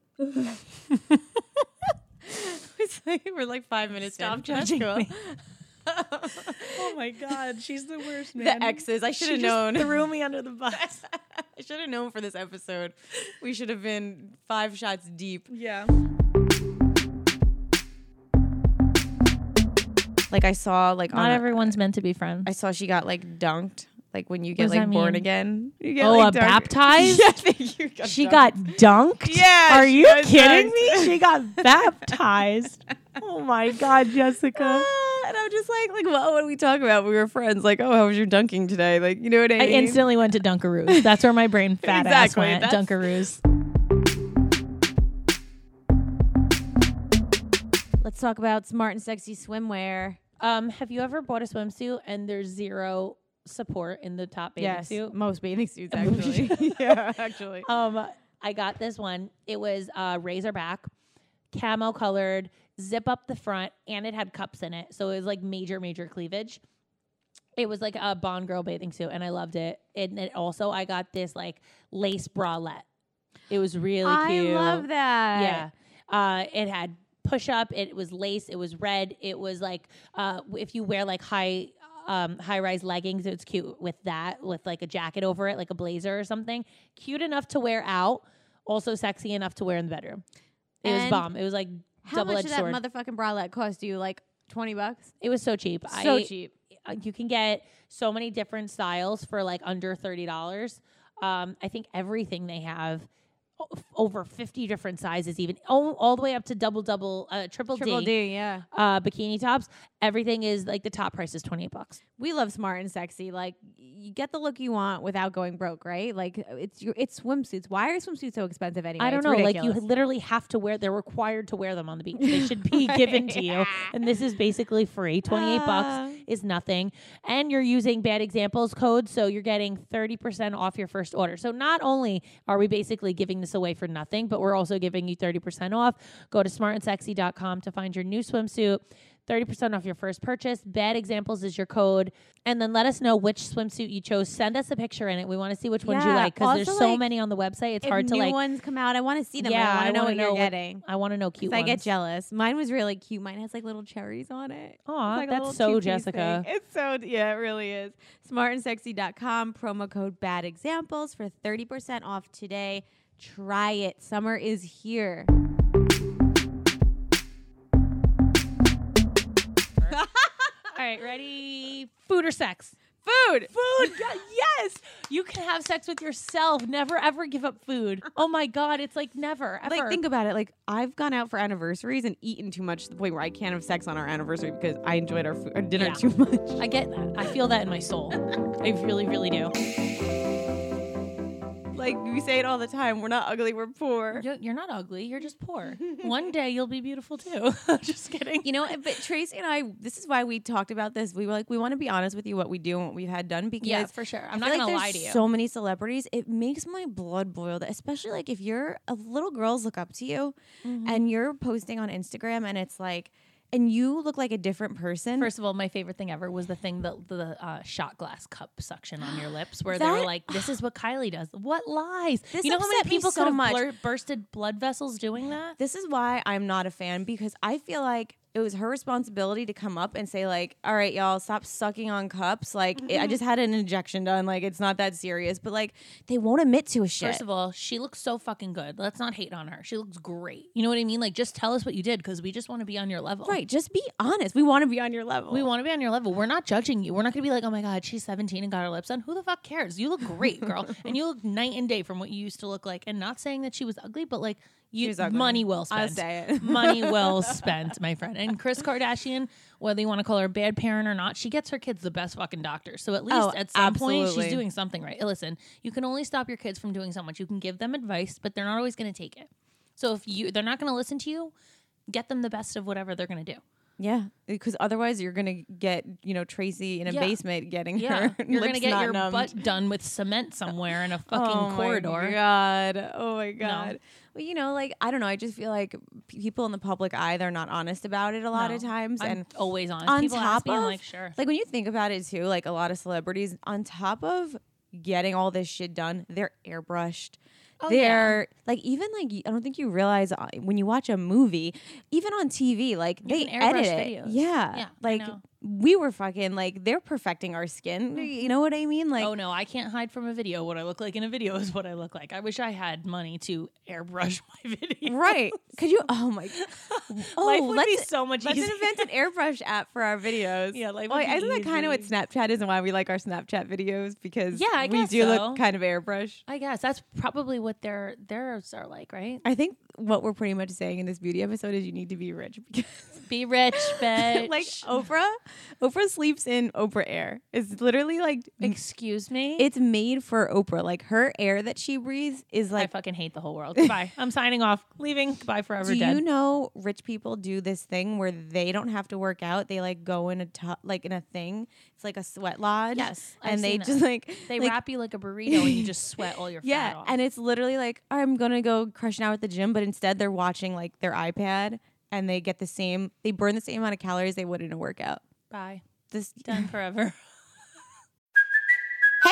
It's like, we're like five minutes Stop in. judging That's me. Oh my God, she's the worst, man. The exes. I should She have just known. threw me under the bus. I should have known for this episode. We should have been five shots deep. Yeah. Like I saw, like Not on a- everyone's meant to be friends. I saw she got like dunked. Like when you get does like that born mean? again. You get, Oh, like, a dunked. baptized? Yeah, I think you got She dunked. got dunked? Yeah, Are she you got kidding dunked. me? She got baptized. Oh my God, Jessica. Ah, and I'm just like, like, well, what do we talk about? We were friends. Like, oh, how was your dunking today? Like, you know what I I mean? instantly went to Dunkaroos. That's where my brain fat Exactly, ass went. that's- Dunkaroos. Let's talk about smart and sexy swimwear. Um, have you ever bought a swimsuit and there's zero support in the top bathing suit? most bathing suits actually. Yeah, actually. Um, I got this one. It was uh, razorback, camo colored, zip up the front, and it had cups in it. So it was like major, major cleavage. It was like a Bond girl bathing suit, and I loved it. And it also, I got this like lace bralette. It was really I cute. love that. Yeah. Uh, it had push up. It was lace. It was red. It was like uh, if you wear like high um, high rise leggings, it's cute with that, with like a jacket over it, like a blazer or something. Cute enough to wear out. Also sexy enough to wear in the bedroom. It was And bomb. It was like How double much edged did that sword. motherfucking bralette cost you? Like twenty bucks? It was so cheap. So I, cheap. uh, You can get so many different styles for like under thirty dollars. Um, I think everything they have o- over fifty different sizes, even all, all the way up to double, double, uh, triple, Triple D, D, yeah. uh, bikini tops. Everything is like the top price is twenty-eight bucks. We love smart and sexy. Like, you get the look you want without going broke, right? Like, it's your it's swimsuits. Why are swimsuits so expensive anyway? I don't It's know. Like ridiculous. you literally have to wear. They're required to wear them on the beach. They should be given to you, and this is basically free. Twenty-eight Uh. bucks is nothing, and you're using Bad Examples code, so you're getting thirty percent off your first order. So not only are we basically giving this away for nothing, but we're also giving you thirty percent off. Go to smart and sexy dot com to find your new swimsuit. thirty percent off your first purchase. Bad Examples is your code. And then let us know which swimsuit you chose. Send us a picture in it. We want to see which ones you Yeah, like because there's also, so like, many on the website. It's if hard to new like. ones come out, I want to see them. Yeah, I want to know wanna what you're what- getting. I want to know cute 'Cause I get ones. jealous. Mine was really cute. Mine has like little cherries on it. Aw, It's like a that's little so two-piece Jessica. thing. It's so, yeah, it really is. smart and sexy dot com, promo code Bad Examples for thirty percent off today. Try it. Summer is here. All right, ready? Food or sex? Food. Food. God, yes. You can have sex with yourself. Never ever give up food. Oh my God, it's like never ever. Like, think about it. Like, I've gone out for anniversaries and eaten too much to the point where I can't have sex on our anniversary because I enjoyed our, food, our dinner Yeah. too much. I get that. I feel that in my soul. I really, really do. Like, we say it all the time. We're not ugly. We're poor. You're you're not ugly. You're just poor. One day you'll be beautiful too. Just kidding. You know, but Tracy and I, this is why we talked about this. We were like, we want to be honest with you what we do and what we've had done because Yeah, for sure. I'm I not feel gonna like lie there's to you. so many celebrities. It makes my blood boil, that- especially like if you're a little girls look up to you Mm-hmm. and you're posting on Instagram and it's like, and you look like a different person. First of all, my favorite thing ever was the thing that the uh, shot glass cup suction on your lips, where they were That- like, "This is what Kylie does." What lies? This you know how many upset me people so could have much. blur- bursted blood vessels doing that? This is why I'm not a fan, because I feel like it was her responsibility to come up and say like, all right, y'all, stop sucking on cups. Like, I just had an injection done. Like, it's not that serious. But like, they won't admit to a shit. First of all, she looks so fucking good. Let's not hate on her. She looks great. You know what I mean? Like, just tell us what you did because we just want to be on your level. Right. Just be honest. We want to be on your level. We want to be on your level. We're not judging you. We're not going to be like, oh my God, she's seventeen and got her lips done. Who the fuck cares? You look great, girl. And you look night and day from what you used to look like. And not saying that she was ugly, but like, you, was ugly. money well I'll spent. say it. Money well spent, my friend. And Kris Kardashian, whether you want to call her a bad parent or not, she gets her kids the best fucking doctors. So at least Oh, at some point, absolutely. she's doing something right. Listen, you can only stop your kids from doing so much. You can give them advice, but they're not always going to take it. So if you they're not going to listen to you, get them the best of whatever they're going to do. Yeah, because otherwise you're gonna get, you know, Tracy in a Yeah. basement getting Yeah, her you're lips gonna get not your numbed. butt done with cement somewhere in a fucking oh corridor. My God. Oh my God. Well, you know, like, I don't know. I just feel like p- people in the public eye, they're not honest about it a lot of No, times. I'm and always honest. on People top ask me, I'm of, like, sure. like when you think about it too, like a lot of celebrities, on top of getting all this shit done, they're airbrushed. Oh, they're like, even like, I don't think you realize uh, when you watch a movie, even on T V, like they can airbrush edit it. videos. Yeah. Yeah, I like know. we were fucking like, they're perfecting our skin. You know what I mean? Like, Oh no, I can't hide from a video. What I look like in a video is what I look like. I wish I had money to airbrush my video. right. Could you, oh my, oh, Life would let's, be so much let's easier. invent an airbrush app for our videos. Yeah, life Oh, would be isn't that kind of what easy. Snapchat is and why we like our Snapchat videos? Because Yeah, I we guess do so. look kind of airbrush. I guess that's probably what their theirs are like, right? I think what we're pretty much saying in this beauty episode is you need to be rich. Because Be rich, bitch. like Oprah, Oprah sleeps in Oprah Air. It's literally like, excuse me. it's made for Oprah. Like her air that she breathes is I like, fucking hate the whole world. Goodbye. I'm signing off. Leaving. Goodbye forever. do Dead. you know rich people do this thing where they don't have to work out? They like go in a tu- like in a thing. It's like a sweat lodge. Yes, I've and they seen just that. like They like, wrap you like a burrito and you just sweat all your fat yeah, off. and it's literally like, I'm gonna go crush now at the gym, but instead they're watching like their iPad and they get the same, they burn the same amount of calories they would in a workone. Bye. This Done forever. Hey,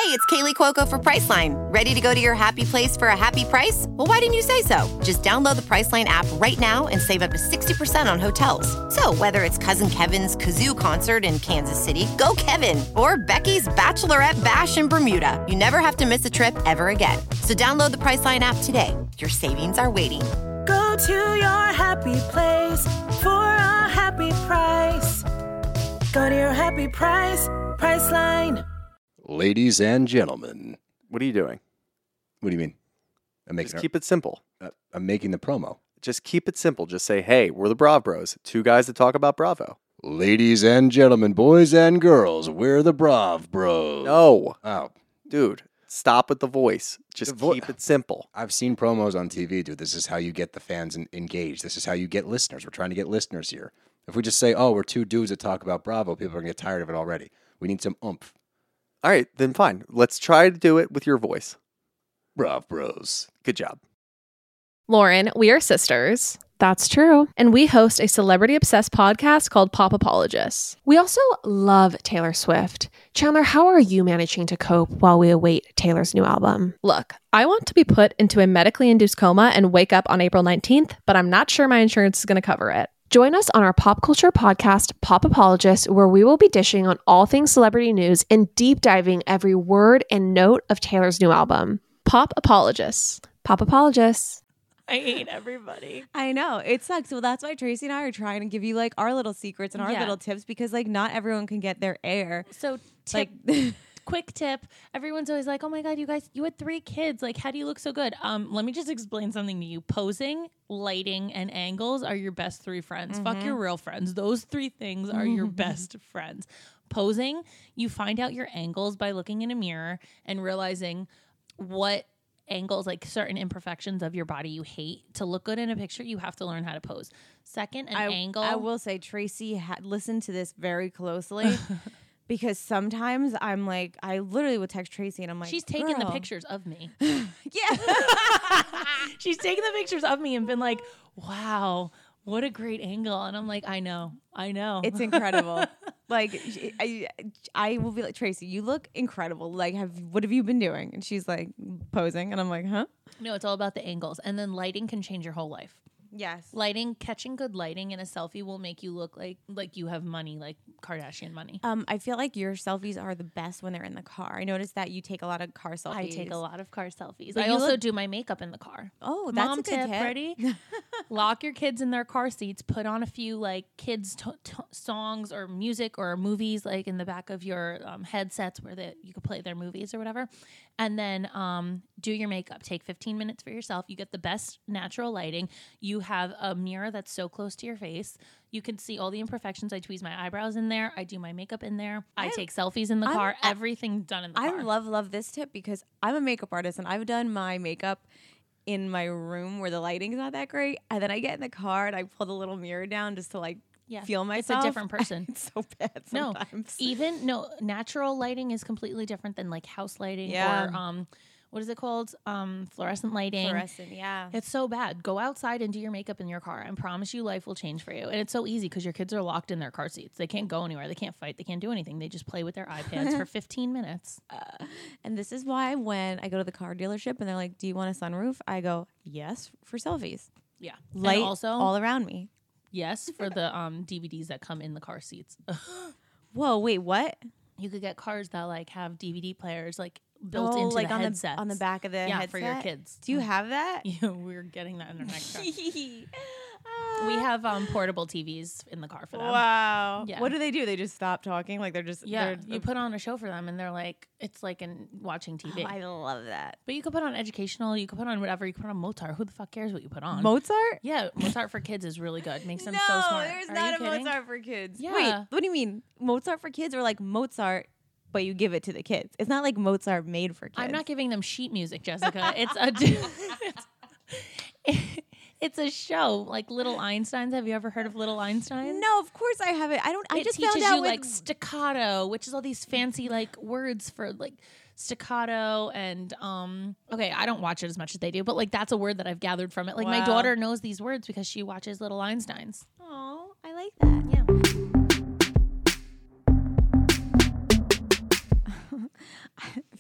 it's Kaylee Cuoco for Priceline. Ready to go to your happy place for a happy price? Well, why didn't you say so? Just download the Priceline app right now and save up to sixty percent on hotels. So whether it's Cousin Kevin's Kazoo Concert in Kansas City, go Kevin, or Becky's Bachelorette Bash in Bermuda, you never have to miss a trip ever again. So download the Priceline app today. Your savings are waiting. Go to your happy place for a happy price. Go to your happy price, Priceline. Ladies and gentlemen. What are you doing? What do you mean? I'm making Just keep it simple. uh, I'm making the promo. Just keep it simple. Just say, hey, we're the Brav Bros. Two guys that talk about Bravo. Ladies and gentlemen, boys and girls, we're the Brav Bros. No. Oh, Dude, stop with the voice. Just The vo- keep it simple. I've seen promos on T V, dude. This is how you get the fans en- engaged. This is how you get listeners. We're trying to get listeners here. If we just say, oh, we're two dudes that talk about Bravo, people are going to get tired of it already. We need some oomph. All right, then fine. Let's try to do it with your voice. Brav Bros. Good job. Lauren, we are sisters. That's true. And we host a celebrity obsessed podcast called Pop Apologists. We also love Taylor Swift. Chandler, how are you managing to cope while we await Taylor's new album? Look, I want to be put into a medically induced coma and wake up on April nineteenth, but I'm not sure my insurance is going to cover it. Join us on our pop culture podcast, Pop Apologists, where we will be dishing on all things celebrity news and deep diving every word and note of Taylor's new album. Pop Apologists. Pop Apologists. I hate everybody. I know. It sucks. Well, that's why Tracy and I are trying to give you like our little secrets and our Yeah. little tips because like not everyone can get their air. So tip, Like quick tip. Everyone's always like, oh my God, you guys, you had three kids. Like, how do you look so good? Um, let me just explain something to you. Posing, lighting, and angles are your best three friends. Fuck your real friends. Those three things are your best friends. Posing, you find out your angles by looking in a mirror and realizing what angles, like certain imperfections of your body you hate. To look good in a picture, you have to learn how to pose. Second, an I, angle. I will say Tracy had listened to this very closely because sometimes I'm like, I literally would text Tracy and I'm like, She's taken the "Girl." pictures of me. Yeah. She's taken the pictures of me and been like, wow, what a great angle. And I'm like, I know, I know. It's incredible. Like she- I, I will be like, Tracy, you look incredible. Like, have what have you been doing? And she's like posing, and I'm like, huh? No, it's all about the angles. And then lighting can change your whole life. Yes. Lighting, catching good lighting in a selfie will make you look like like you have money, like Kardashian money. Um, I feel like your selfies are the best when they're in the car. I noticed that you take a lot of car selfies. I take a lot of car selfies. But I you also look- do my makeup in the car. Oh, that's Mom a good tip, tip. ready? Lock your kids in their car seats. Put on a few like kids to- to- songs or music or movies like in the back of your um, headsets where the, you could play their movies or whatever. And then um, do your makeup. Take fifteen minutes for yourself. You get the best natural lighting. You have a mirror that's so close to your face. You can see all the imperfections. I tweeze my eyebrows in there. I do my makeup in there. I, I- take selfies in the I'm- car. I- Everything done in the I car. love love this tip because I'm a makeup artist and I've done my makeup in my room where the lighting's not that great, and then I get in the car and I pull the little mirror down just to like Yeah, feel it's a myself. different person. It's so bad No, sometimes. even no natural lighting is completely different than like house lighting Yeah. or um, what is it called? Um, fluorescent lighting. Fluorescent, yeah. It's so bad. Go outside and do your makeup in your car. I promise you, life will change for you. And it's so easy because your kids are locked in their car seats. They can't go anywhere. They can't fight. They can't do anything. They just play with their iPads for fifteen minutes. Uh, and this is why when I go to the car dealership and they're like, "Do you want a sunroof?" I go, "Yes," for selfies. Yeah. Light and also, all around me. yes, for the um, D V Ds that come in the car seats. Whoa, wait, what? You could get cars that like have D V D players like built Oh, into like the on headsets. the on the back of the yeah, headset for your kids. Do you have that? Yeah, we're getting that in our next car. Ah. We have um, portable T Vs in the car for them. Wow. Yeah. What do they do? They just stop talking? Like they're just Yeah, they're, you put on a show for them, and they're like, it's like in watching T V. Oh, I love that. But you could put on educational. You could put on whatever. You could put on Mozart. Who the fuck cares what you put on? Mozart? Yeah, Mozart for kids is really good. Makes them no, so smart. there's Are not you a kidding? Mozart for kids. Yeah. Wait, what do you mean? Mozart for kids or like Mozart, but you give it to the kids? It's not like Mozart made for kids. I'm not giving them sheet music, Jessica. It's a. it's, it's a show like Little Einsteins. Have you ever heard of Little Einsteins? No, of course I haven't. I don't. I it just teaches found out you with like staccato, which is all these fancy like words for like staccato and um okay, I don't watch it as much as they do, but like that's a word that I've gathered from it. Like my Wow. daughter knows these words because she watches Little Einsteins. Oh, I like that. Yeah. I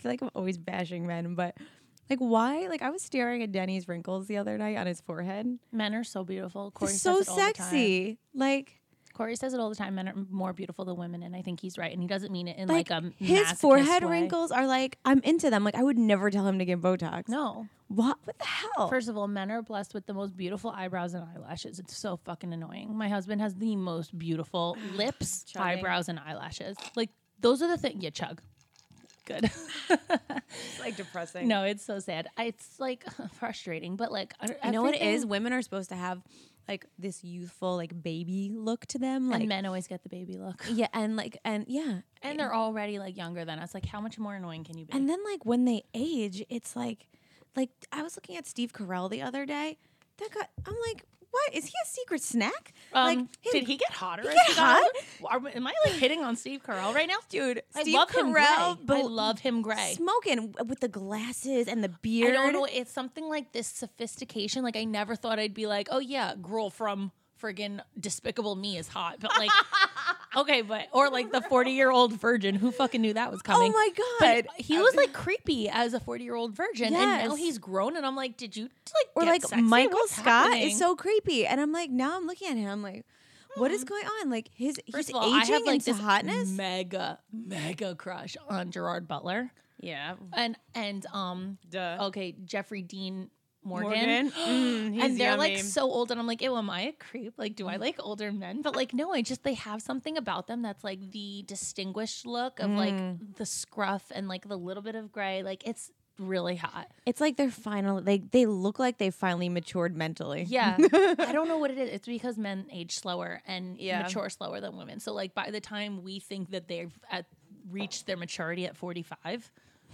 feel like I'm always bashing men, but like why? Like I was staring at Denny's wrinkles the other night on his forehead. Men are so beautiful. Corey It's so says it all the time. sexy. Like Corey says it all the time. Men are more beautiful than women, and I think he's right. And he doesn't mean it in like, like a his masochist forehead way. wrinkles are like I'm into them. Like I would never tell him to get Botox. No. What? What the hell? First of all, men are blessed with the most beautiful eyebrows and eyelashes. It's so fucking annoying. My husband has the most beautiful lips, Chugging. eyebrows, and eyelashes. Like those are the things. Yeah, chug. Good. It's like depressing. No, it's so sad. It's like frustrating, but like I You know what it is? Women are supposed to have like this youthful, like baby look to them. Like And men always get the baby look. yeah, and like and yeah, And they're already like younger than us. Like how much more annoying can you be? and then like when they age, it's like, like I was looking at Steve Carell the other day. That guy, I'm like, what is he a secret snack? Um, like, his- did he get hotter? he as get he got hot? older? Are- Am I like hitting on Steve Carell right now? dude? I Steve love him Carell, gray. I but love him gray. smoking with the glasses and the I beard. don't know. It's something like this sophistication. Like I never thought I'd be like, oh yeah, girl from friggin' Despicable Me is hot. But like, okay, but or like the forty year old virgin. Who fucking knew that was coming? Oh my But god, he was like creepy as a forty year old virgin, and now Yes. he's grown. And I'm like, did you like or get like sexy? Michael What's Scott happening? is so creepy, and I'm like, now I'm looking at him, I'm like, what is going on? Like his First he's of all, I aging have like into this hotness. mega mega crush on Gerard Butler. Yeah, and and um Duh. okay, Jeffrey Dean Morgan, Morgan? Mm, he's and they're like yummy. so old, and I'm like, ew, am I a creep? Like, do I like older men? But like, no, I just they have something about them that's like the distinguished look of Mm. like the scruff and like the little bit of gray. Like it's really hot. It's like they're finally they they look like they finally matured mentally. Yeah, I don't know what it is. It's because men age slower and Yeah. mature slower than women. So like by the time we think that they've at, reached their maturity at forty-five.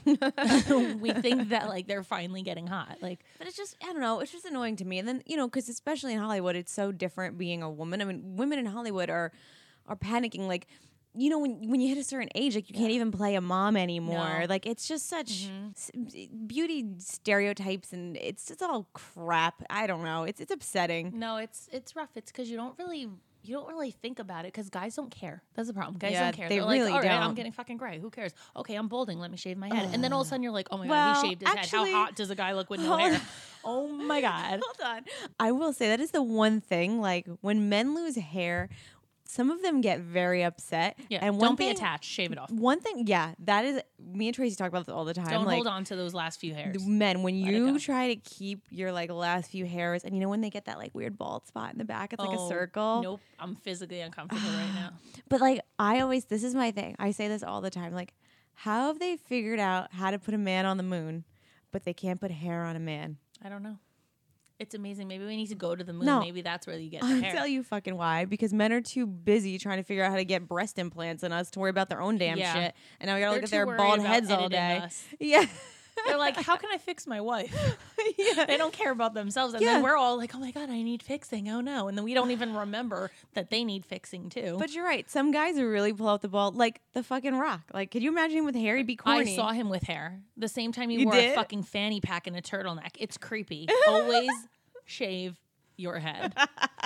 we think that like they're finally getting hot. Like But it's just, I don't know, it's just annoying to me. And then, you know, because especially in Hollywood, it's so different being a woman. I mean, women in Hollywood are are panicking. Like, you know, when when you hit a certain age, like you can't even play a mom anymore. No. Like, it's just such s- beauty stereotypes, and it's it's all crap. I don't know. It's it's upsetting. no, it's it's rough. It's because you don't really you don't really think about it because guys don't care. That's the problem. Guys Yeah, don't care. they They're really like, all right, I'm don't. getting fucking gray. Who cares? Okay, I'm balding. Let me shave my head. And then all of a sudden you're like, oh my god, Well, he shaved his actually- head. How hot does a guy look with no Hold hair? on. Oh my god. Hold on. I will say that is the one thing, like, when men lose hair, some of them get very upset. Yeah, and one don't be thing- attached. Shave it off. One thing, yeah, that is, me and Tracy talk about this all the time. Don't like, hold on to those last few hairs. the men, when Let it you go. try to keep your like last few hairs, and you know when they get that like weird bald spot in the back, it's like a Oh, circle. Nope, I'm physically uncomfortable right now. But like I always, this is my thing. I say this all the time. Like, how have they figured out how to put a man on the moon, but they can't put hair on a man? I don't know. It's amazing. Maybe we need to go to the moon. No. Maybe that's where you get the I'll hair. tell you fucking why. Because men are too busy trying to figure out how to get breast implants in us to worry about their own damn Yeah. shit. And now we gotta They're look at too their worried bald about heads all editing day. us. Yeah. They're like, how can I fix my wife? Yeah. They don't care about themselves. And Yeah. then we're all like, oh my God, I need fixing. Oh no. And then we don't even remember that they need fixing too. But you're right. Some guys who really pull out the ball, like the fucking Rock. Like, could you imagine him with hair? He'd be corny. I saw him with hair. The same time he You wore did? a fucking fanny pack and a turtleneck. It's creepy. Always shave your head.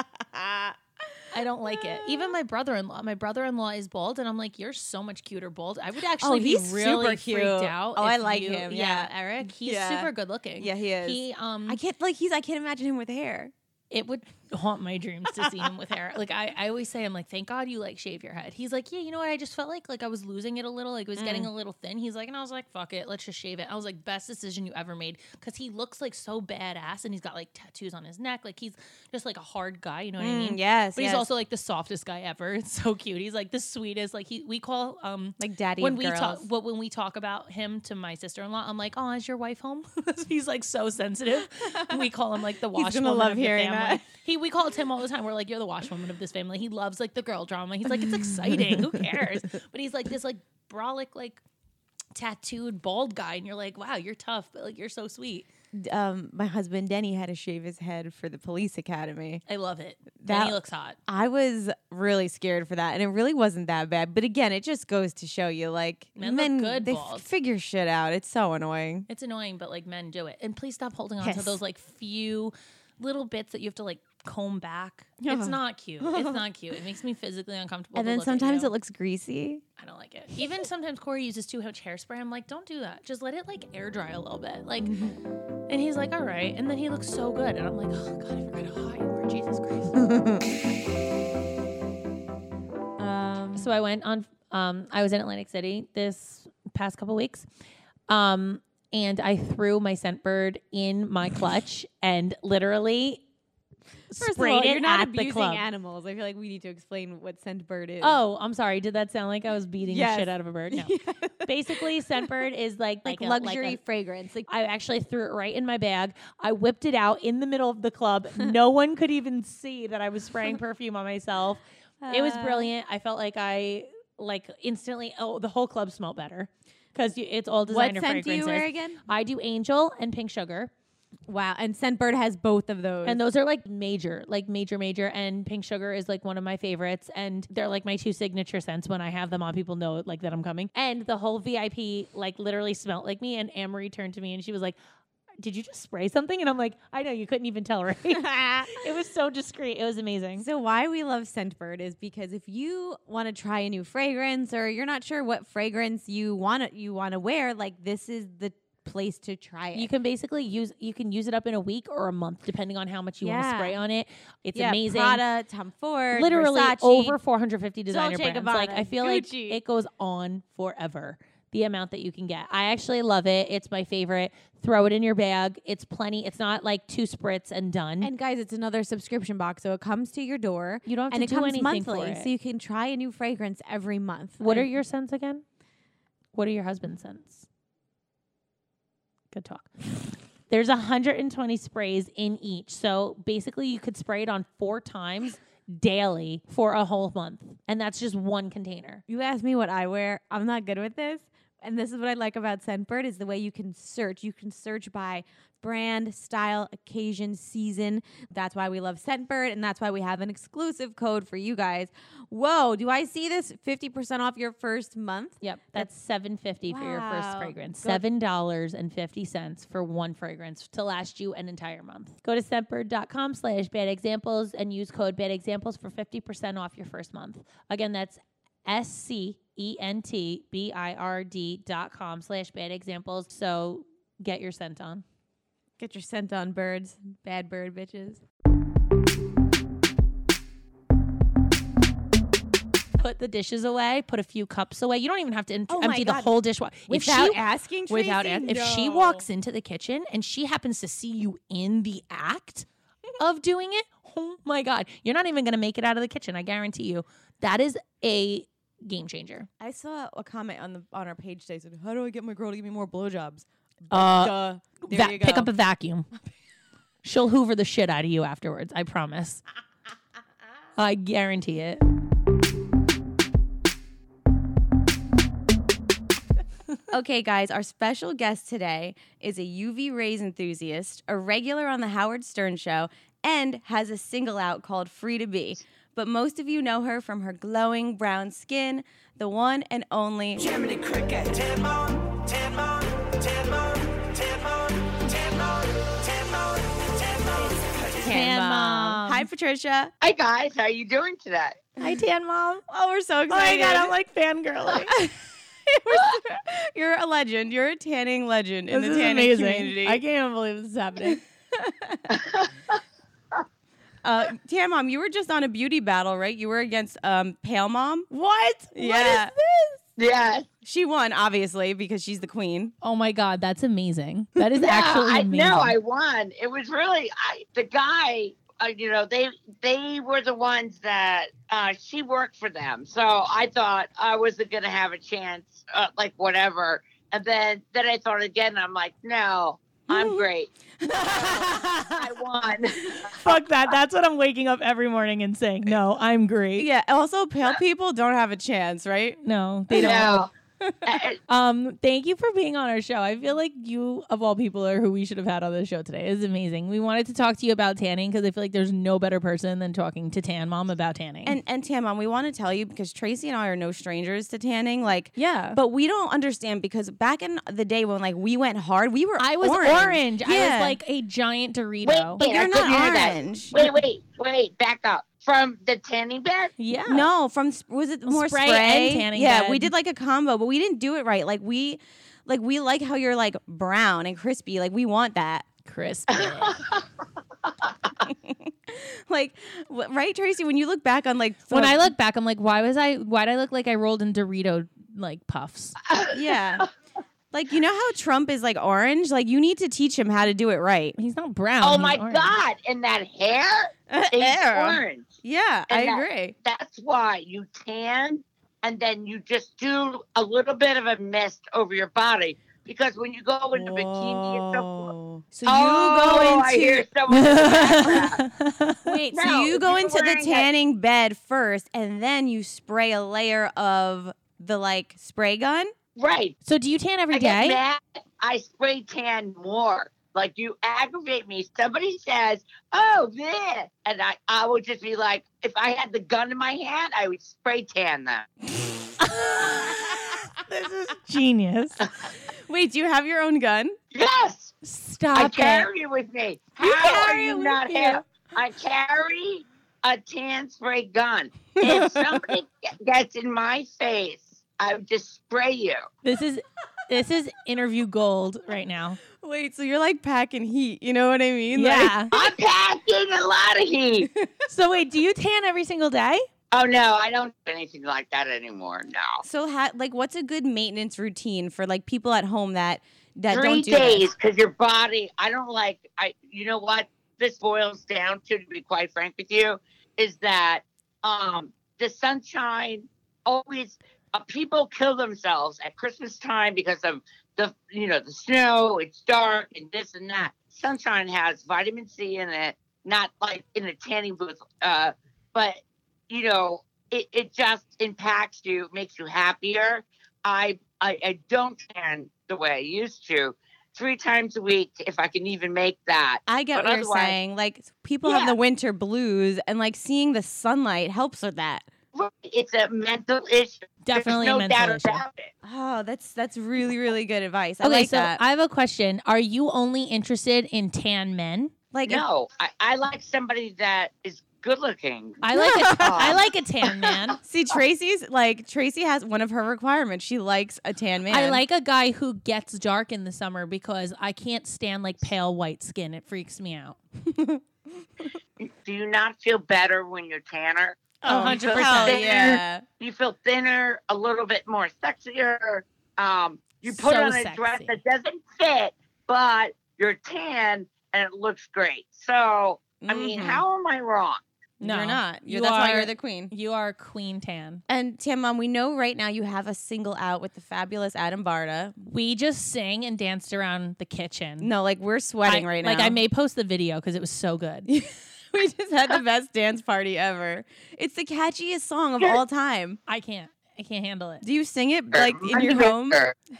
I don't like it. Even my brother-in-law. My brother-in-law is bald, and I'm like, you're so much cuter bald. I would actually Oh, he's be really super cute. freaked out. Oh, I if like you- him, Yeah, yeah. Eric. He's Yeah. super good looking. Yeah, he is. He um I can't like he's. I can't imagine him with hair. it would haunt my dreams to see him with hair. Like I, I always say, I'm like, thank God you like shave your head. He's like, yeah, you know what? I just felt like like I was losing it a little, like it was getting a little thin. He's like, and I was like, fuck it, let's just shave it. I was like, best decision you ever made, because he looks like so badass, and he's got like tattoos on his neck, like he's just like a hard guy. You know what I mean? yes, But he's yes. also like the softest guy ever. It's so cute. He's like the sweetest. Like he, we call um Like daddy when of we girls. talk. What when we talk about him to my sister in law, I'm like, oh, is your wife home? He's like so sensitive. We call him like the He's washwoman gonna love of the hearing family. that. He we call it him all the time. We're like, you're the washwoman of this family. He loves like the girl drama. He's like, it's exciting. Who cares? But he's like this like brolic like tattooed bald guy, and you're like, wow, you're tough, but like you're so sweet. Um, my husband Denny had to shave his head for the police academy. I love it. That- Then he looks hot. I was really scared for that, and it really wasn't that bad. But again, it just goes to show you, like, Men look good they bald. f- figure shit out. It's so annoying. It's annoying, but like men do it. And please stop holding on to Yes. those like few little bits that you have to like comb back. It's not cute. It's not cute. It makes me physically uncomfortable. And to then look sometimes at you. it looks greasy. I don't like it. Even sometimes Corey uses too much hairspray. I'm like, don't do that. Just let it like air dry a little bit. Like, and he's like, all right. And then he looks so good. And I'm like, oh God, I forgot how hot you were. Jesus Christ. Um, So I went on, um, I was in Atlantic City this past couple weeks. Um, and I threw my Scentbird in my clutch and literally First sprayed of all, it you're not at the abusing club. animals. I feel like we need to explain what Scentbird is. Oh, I'm sorry. Did that sound like I was beating Yes. the shit out of a bird? No. Basically, Scentbird is like like, like, a- luxury like a- fragrance. Like I actually threw it right in my bag. I whipped it out in the middle of the club. No one could even see that I was spraying perfume on myself. It was Uh. brilliant. I felt like I like instantly. Oh, the whole club smelled better because it's all what designer scent do you fragrances. wear again? I do Angel and Pink Sugar, Wow, and Scentbird has both of those. and those are like major, like major, major. And Pink Sugar is like one of my favorites, and they're like my two signature scents. When I have them on, people know like that I'm coming. And the whole V I P like literally smelled like me. And Amory turned to me and she was like, did you just spray something? And I'm like, I know, you couldn't even tell, right? It was so discreet. It was amazing. So why we love Scentbird is because if you want to try a new fragrance or you're not sure what fragrance you want to you want to wear, like this is the place to try it. You can basically use you can use it up in a week or a month, depending on how much you want to Yeah. spray on it. It's yeah, amazing. Prada, Tom Ford, Literally Versace. over four hundred fifty designer Dolce brands. Like Gabbana, I feel Gucci. like it goes on forever. The amount that you can get. I actually love it. It's my favorite. Throw it in your bag. It's plenty. It's not like two spritz and done. And guys, it's another subscription box, so it comes to your door. You don't have and to it do comes anything monthly, for it. so you can try a new fragrance every month. What are And your scents again? What are your husband's scents? Good talk. There's one hundred twenty sprays in each. So basically you could spray it on four times daily for a whole month. And that's just one container. You ask me what I wear. I'm not good with this. And this is what I like about Scentbird is the way you can search. You can search by brand, style, occasion, season. That's why we love Scentbird, and that's why we have an exclusive code for you guys. Whoa, do I see this? fifty percent off your first month? Yep, that's seven fifty for your first Wow. fragrance. Go- seven dollars and fifty cents for one fragrance to last you an entire month. Go to scentbird.com slash bad examples and use code bad examples for fifty percent off your first month. Again, that's S C E N T B I R D dot com slash bad examples. So get your scent on. Get your scent on, birds. Bad bird bitches. Put the dishes away. Put a few cups away. You don't even have to em- Oh my empty the God. whole dishwasher. Without asking, Without Tracy? ask- if she No. walks into the kitchen and she happens to see you in the act of doing it, oh my God, you're not even going to make it out of the kitchen. I guarantee you. That is a game changer. I saw a comment on the on our page today said, "How do I get my girl to give me more blowjobs?" Uh, Duh. There Va- you pick go. up a vacuum. She'll hoover the shit out of you afterwards. I promise. I guarantee it. Okay, guys, our special guest today is a U V rays enthusiast, a regular on the Howard Stern Show, and has a single out called Free to Be. But most of you know her from her glowing brown skin, the one and only Jiminy Cricket. Ten more, ten more, ten more, ten more, ten more, ten more, ten more. Tan Mom. Hi, Patricia. Hi guys, how are you doing today? Hi, Tan Mom. Oh, we're so Oh my excited. God, I'm like fangirling. We're- You're a legend. You're a tanning legend in This the is tanning amazing. community. I can't even believe this is happening. Uh, Tan Mom, you were just on a beauty battle, right? You were against um, Pale Mom. What? Yeah. What is this? Yes. She won, obviously, because she's the queen. Oh my God, that's amazing. That is Yeah, actually I amazing. know I won. It was really I, the guy. Uh, you know, they they were the ones that uh, she worked for them. So I thought I wasn't going to have a chance, uh, like whatever. And then then I thought again. I'm like, no, I'm great. I won. Fuck that. That's what I'm waking up every morning and saying. No, I'm great. Yeah. Also, pale people don't have a chance, right? No, they don't. No. Um, thank you for being on our show. I feel like you, of all people, are who we should have had on the show today. It was amazing. We wanted to talk to you about tanning because I feel like there's no better person than talking to Tan Mom about tanning. And and Tan Mom, we want to tell you because Tracy and I are no strangers to tanning. Like, yeah, but we don't understand because back in the day when like we went hard, we were I was orange. orange. Yeah. I was like a giant Dorito. Wait, But wait, you're I not couldn't hear that. orange. Wait, wait, wait. Back up. From the tanning bed? Yeah. No, from sp- was it more Spray spray, and tanning Yeah, bed. we did like a combo, but we didn't do it right. Like we, like we like how you're like brown and crispy. Like we want that. Crispy. Like, wh- right, Tracy? When you look back on like When some- I look back, I'm like, why was I? Why did I look like I rolled in Dorito like puffs? yeah, like you know how Trump is like orange. Like you need to teach him how to do it right. He's not brown. Oh he's my orange. God. And that hair is Hair. orange. Yeah, And I that- agree. That's why you tan and then you just do a little bit of a mist over your body. Because when you go into bikini and so forth. Whoa. So you Oh, I go hear into someone in the background. wait. so No, you go you're into the wearing a- tanning bed first, and then you spray a layer of the like spray gun. Right. So do you tan every I get day? mad. I spray tan more. Like you aggravate me. Somebody says, "Oh, this," and I, I would just be like, if I had the gun in my hand, I would spray tan them. This is genius. Wait, do you have your own gun? Yes, Stop I it. carry it with me. How You are carry you it with not you. have? I carry a tan spray gun. If somebody gets in my face, I would just spray you. This is this is interview gold right now. Wait, so you're like packing heat, you know what I mean? Like- Yeah. I'm packing a lot of heat. So wait, do you tan every single day? Oh no, I don't do anything like that anymore. No. so, ha- like, what's a good maintenance routine for like people at home that that Three don't do days this? because your body. I don't like. I. You know what this boils down to? To be quite frank with you, is that um the sunshine always. Uh, people kill themselves at Christmas time because of the you know the snow. It's dark and this and that. Sunshine has vitamin C in it, not like in a tanning booth. Uh, but you know it, it just impacts you, makes you happier. I, I I don't tan the way I used to. Three times a week, if I can even make that. I get But what you're otherwise- saying. Like, people Yeah. have the winter blues, and like seeing the sunlight helps with that. It's a mental issue. Definitely There's no a mental doubt issue. about it. Oh, that's that's really really good advice. I Okay, like so that. I have a question. Are you only interested in tan men? like, if- No, I, I like somebody that is good looking. I like a, I like a tan man. see, Tracy's like Tracy has one of her requirements. She likes a tan man. I like a guy who gets dark in the summer because I can't stand like pale white skin. It freaks me out. Do you not feel better when you're tanner? Oh, one hundred percent. Hell Thinner. yeah. You feel thinner, a little bit more sexier. Um, you put So on a dress sexy. that doesn't fit, but you're tan and it looks great. So, I mean, Mhm. how am I wrong? No, You're not. You're, you that's why are- you're the queen. You are queen tan. And Tam Mom, we know right now you have a single out with the fabulous Adam Barta. We just sang and danced around the kitchen. No, like we're sweating I- right now. Like I may post the video because it was so good. we just had the best dance party ever. It's the catchiest song of all time. I can't. I can't handle it. Do you sing it like in your home?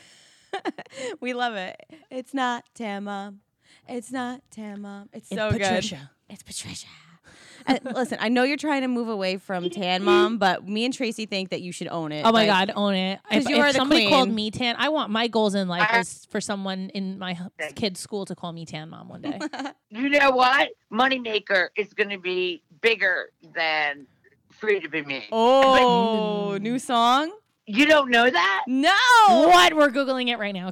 We love it. It's not Tam Mom. It's not Tam Mom. It's so it's good. Patricia. It's Patricia. And listen, I know you're trying to move away from Tan Mom, but me and Tracy think that you should own it. Oh my Like, God, own it. 'cause If, you if are the somebody queen. called me tan, I want my goals in life I- is for someone in my h- kid's school to call me tan mom one day. You know what? Moneymaker is going to be bigger than Free to Be Me. Oh, new song? You don't know that? No. What? We're Googling it right now.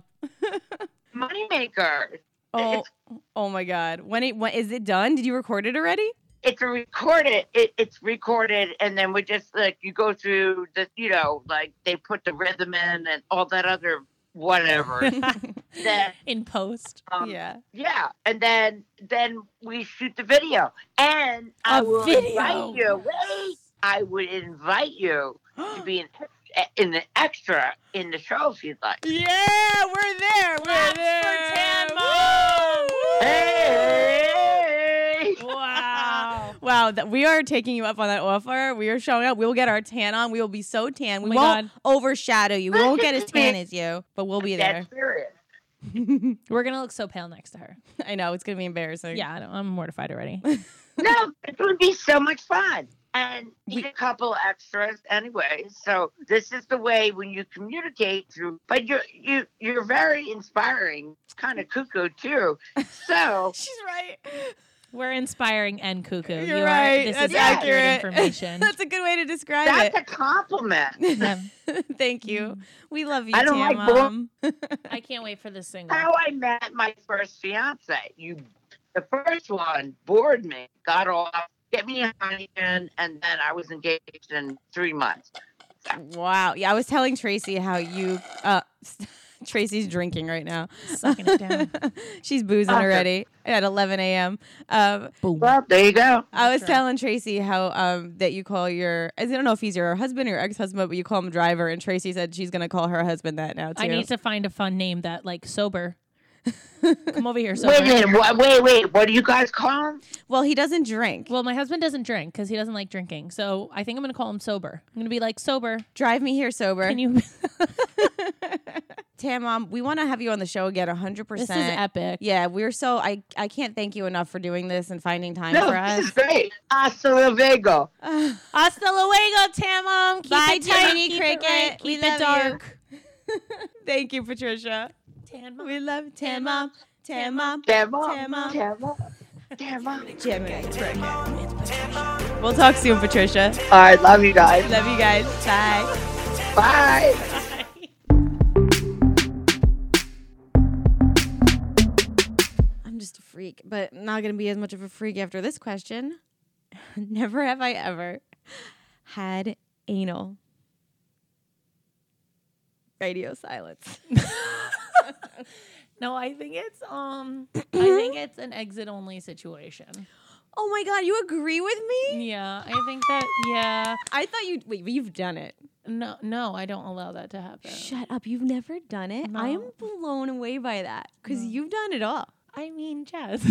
Moneymaker. Oh, It's, oh my God. When it when is it done? Did you record it already? it's a recorded. It, it's recorded, and then we just like you go through the, you know, like they put the rhythm in and all that other whatever. then In post. um, Yeah. yeah, and then then we shoot the video, and I A will video. invite you. Wait, I would invite you to be an in the extra in the show if you'd like. Yeah, we're there. We're there. for Tan Mom. Woo! Hey! Wow. Wow, Wow, that we are taking you up on that offer. We are showing up. We will get our tan on. We will be so tan. We my won't God. overshadow you. We won't get as tan as you, but we'll be there. That's serious. We're gonna look so pale next to her. I know it's gonna be embarrassing. Yeah, I know, I'm mortified already. No, it would be so much fun. And you get a couple extras anyway. So this is the way when you communicate through, but you're you you're very inspiring. It's kind of cuckoo too. So she's right. We're inspiring and cuckoo. You're you right. Are, this That's is accurate accurate information. That's a good way to describe that's it. a compliment. Yeah. Thank you. We love you, I don't Tam like bull- Mom. I can't wait for this single. How I met my first fiance. You, the first one bored me, got off, get me a honeymoon, and then I was engaged in three months. Wow. Yeah, I was telling Tracy how you. Uh, Tracy's drinking right now. Sucking it down. She's boozing Okay. already at eleven a.m. Um, Well, there you go. I was telling Tracy how um, that you call your. I don't know if he's your husband or your ex-husband, but you call him driver. And Tracy said she's gonna call her husband that now too. I need to find a fun name that like sober. Come over here, sober. Wait a minute. Wait, wait, wait. What do you guys call him? Well, he doesn't drink. Well, my husband doesn't drink because he doesn't like drinking. So I think I'm gonna call him sober. I'm gonna be like sober. Drive me here sober. Can you? Tam Mom, we want to have you on the show again, one hundred This percent. is epic. Yeah, we're so I I can't thank you enough for doing this and finding time No, for this us. is great. Hasta luego. Hasta luego, Tamam. Keep Bye, it tight, Tiny keep Cricket. It right, We keep love it dark. Thank you, Patricia. Tan We love Tam Mom. Tam Mom. Tam Tam Mom. Mom. Tam Mom. Tam Mom. Gemini Cricket. We'll talk soon, Patricia. All right. Love you guys. Love you guys. Bye. Bye. I'm just a freak, but not going to be as much of a freak after this question. Never have I ever had anal. Radio silence. No, I think it's um I think it's an exit only situation. Oh my God, you agree with me? Yeah, I think that yeah. I thought you wait, but you've done it. No, no, I don't allow that to happen. Shut up. You've never done it? I am No. blown away by that because No. you've done it all. I mean, Jess.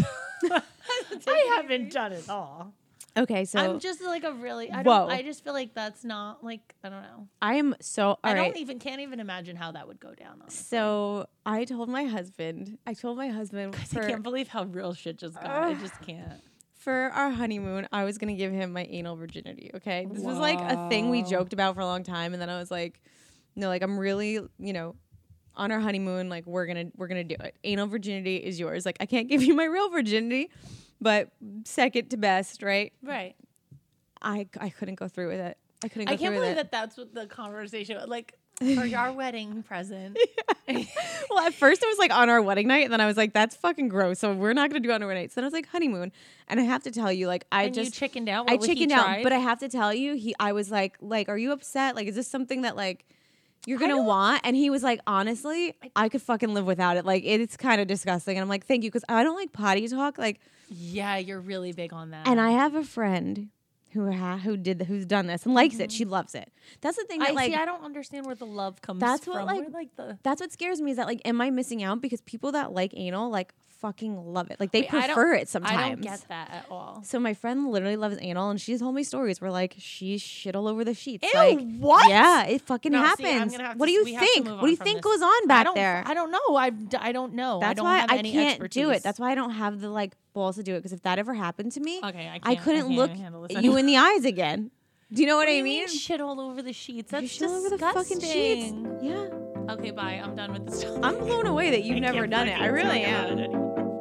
I haven't done it all. Okay, so I'm just like a really I Whoa. don't I just feel like that's not like I don't know. I am so all I right. don't even can't even imagine how that would go down. Honestly. So I told my husband. I told my husband I for, can't believe how real shit just got. I just can't. for our honeymoon, I was gonna give him my anal virginity. Okay, this was like a thing we joked about for a long time, and then I was like, no, like I'm really, you know, on our honeymoon, like we're gonna we're gonna do it. Anal virginity is yours. Like I can't give you my real virginity, but second to best, right? Right. I I couldn't go through with it. I couldn't go I can't through with believe it. that that's what the conversation like for our wedding present. Well, at first it was like on our wedding night, and then I was like, "That's fucking gross." So we're not gonna do it on our wedding night. So then I was like, honeymoon, and I have to tell you, like, I And you just chickened out. I What, he chickened out, tried? but I have to tell you, he I was like, like, are you upset? Like, is this something that like you're gonna want? And he was like, honestly, I could fucking live without it. Like, it's kind of disgusting. And I'm like, thank you, because I don't like potty talk. Like, Yeah, you're really big on that. and I have a friend who ha- who did the, who's done this and likes it. She loves it. That's the thing. That, I like, see. I don't understand where the love comes That's what, from. like, Where, like the that's what scares me is that like, am I missing out? Because people that like anal like fucking love it. Like they Wait, I don't- prefer it sometimes. I don't get that at all. So my friend literally loves anal, and she told me stories where like she shit all over the sheets. Ew, like, what? Yeah, it fucking No, see, I'm happens. gonna have what to- do you we have to think? move What do you on from think this. goes on I back don't, there? I don't know. I, I don't know. I That's don't why have I any can't expertise. do it. That's why I don't have the like balls to do it. Because if that ever happened to me, Okay, I, can't, I couldn't can't look handle this you anymore. in the eyes again. Do you know what, What do I you mean? mean shit all over the sheets? You That's shit all over the disgusting. fucking sheets. Yeah, Okay, bye. I'm done with this. Topic. I'm blown away that you've I never can't done it. I fucking really talk about am. it anymore.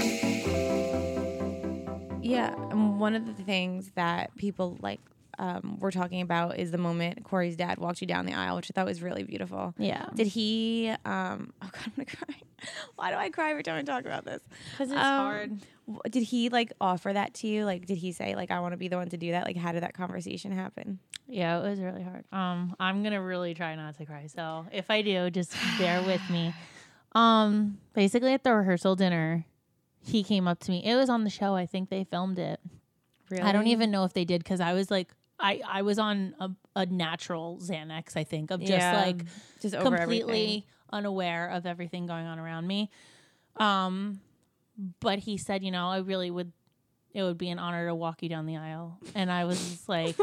Yeah, and one of the things that people like um, were talking about is the moment Corey's dad walked you down the aisle, which I thought was really beautiful. Yeah. Did he? Um, oh God, I'm gonna cry. Why do I cry every time I talk about this? Because it's Um, hard. w- Did he like offer that to you? Like, did he say like I want to be the one to do that? Like, how did that conversation happen? Yeah, it was really hard. Um, I'm gonna really try not to cry. So if I do, just bear with me. Um, basically at the rehearsal dinner, he came up to me. It was on the show. I think they filmed it. Really? I don't even know if they did because I was like, I I was on a, a natural Xanax. I think of just Yeah, like just over completely everything. unaware of everything going on around me. Um, but he said, you know, I really would. it would be an honor to walk you down the aisle. And I was just like,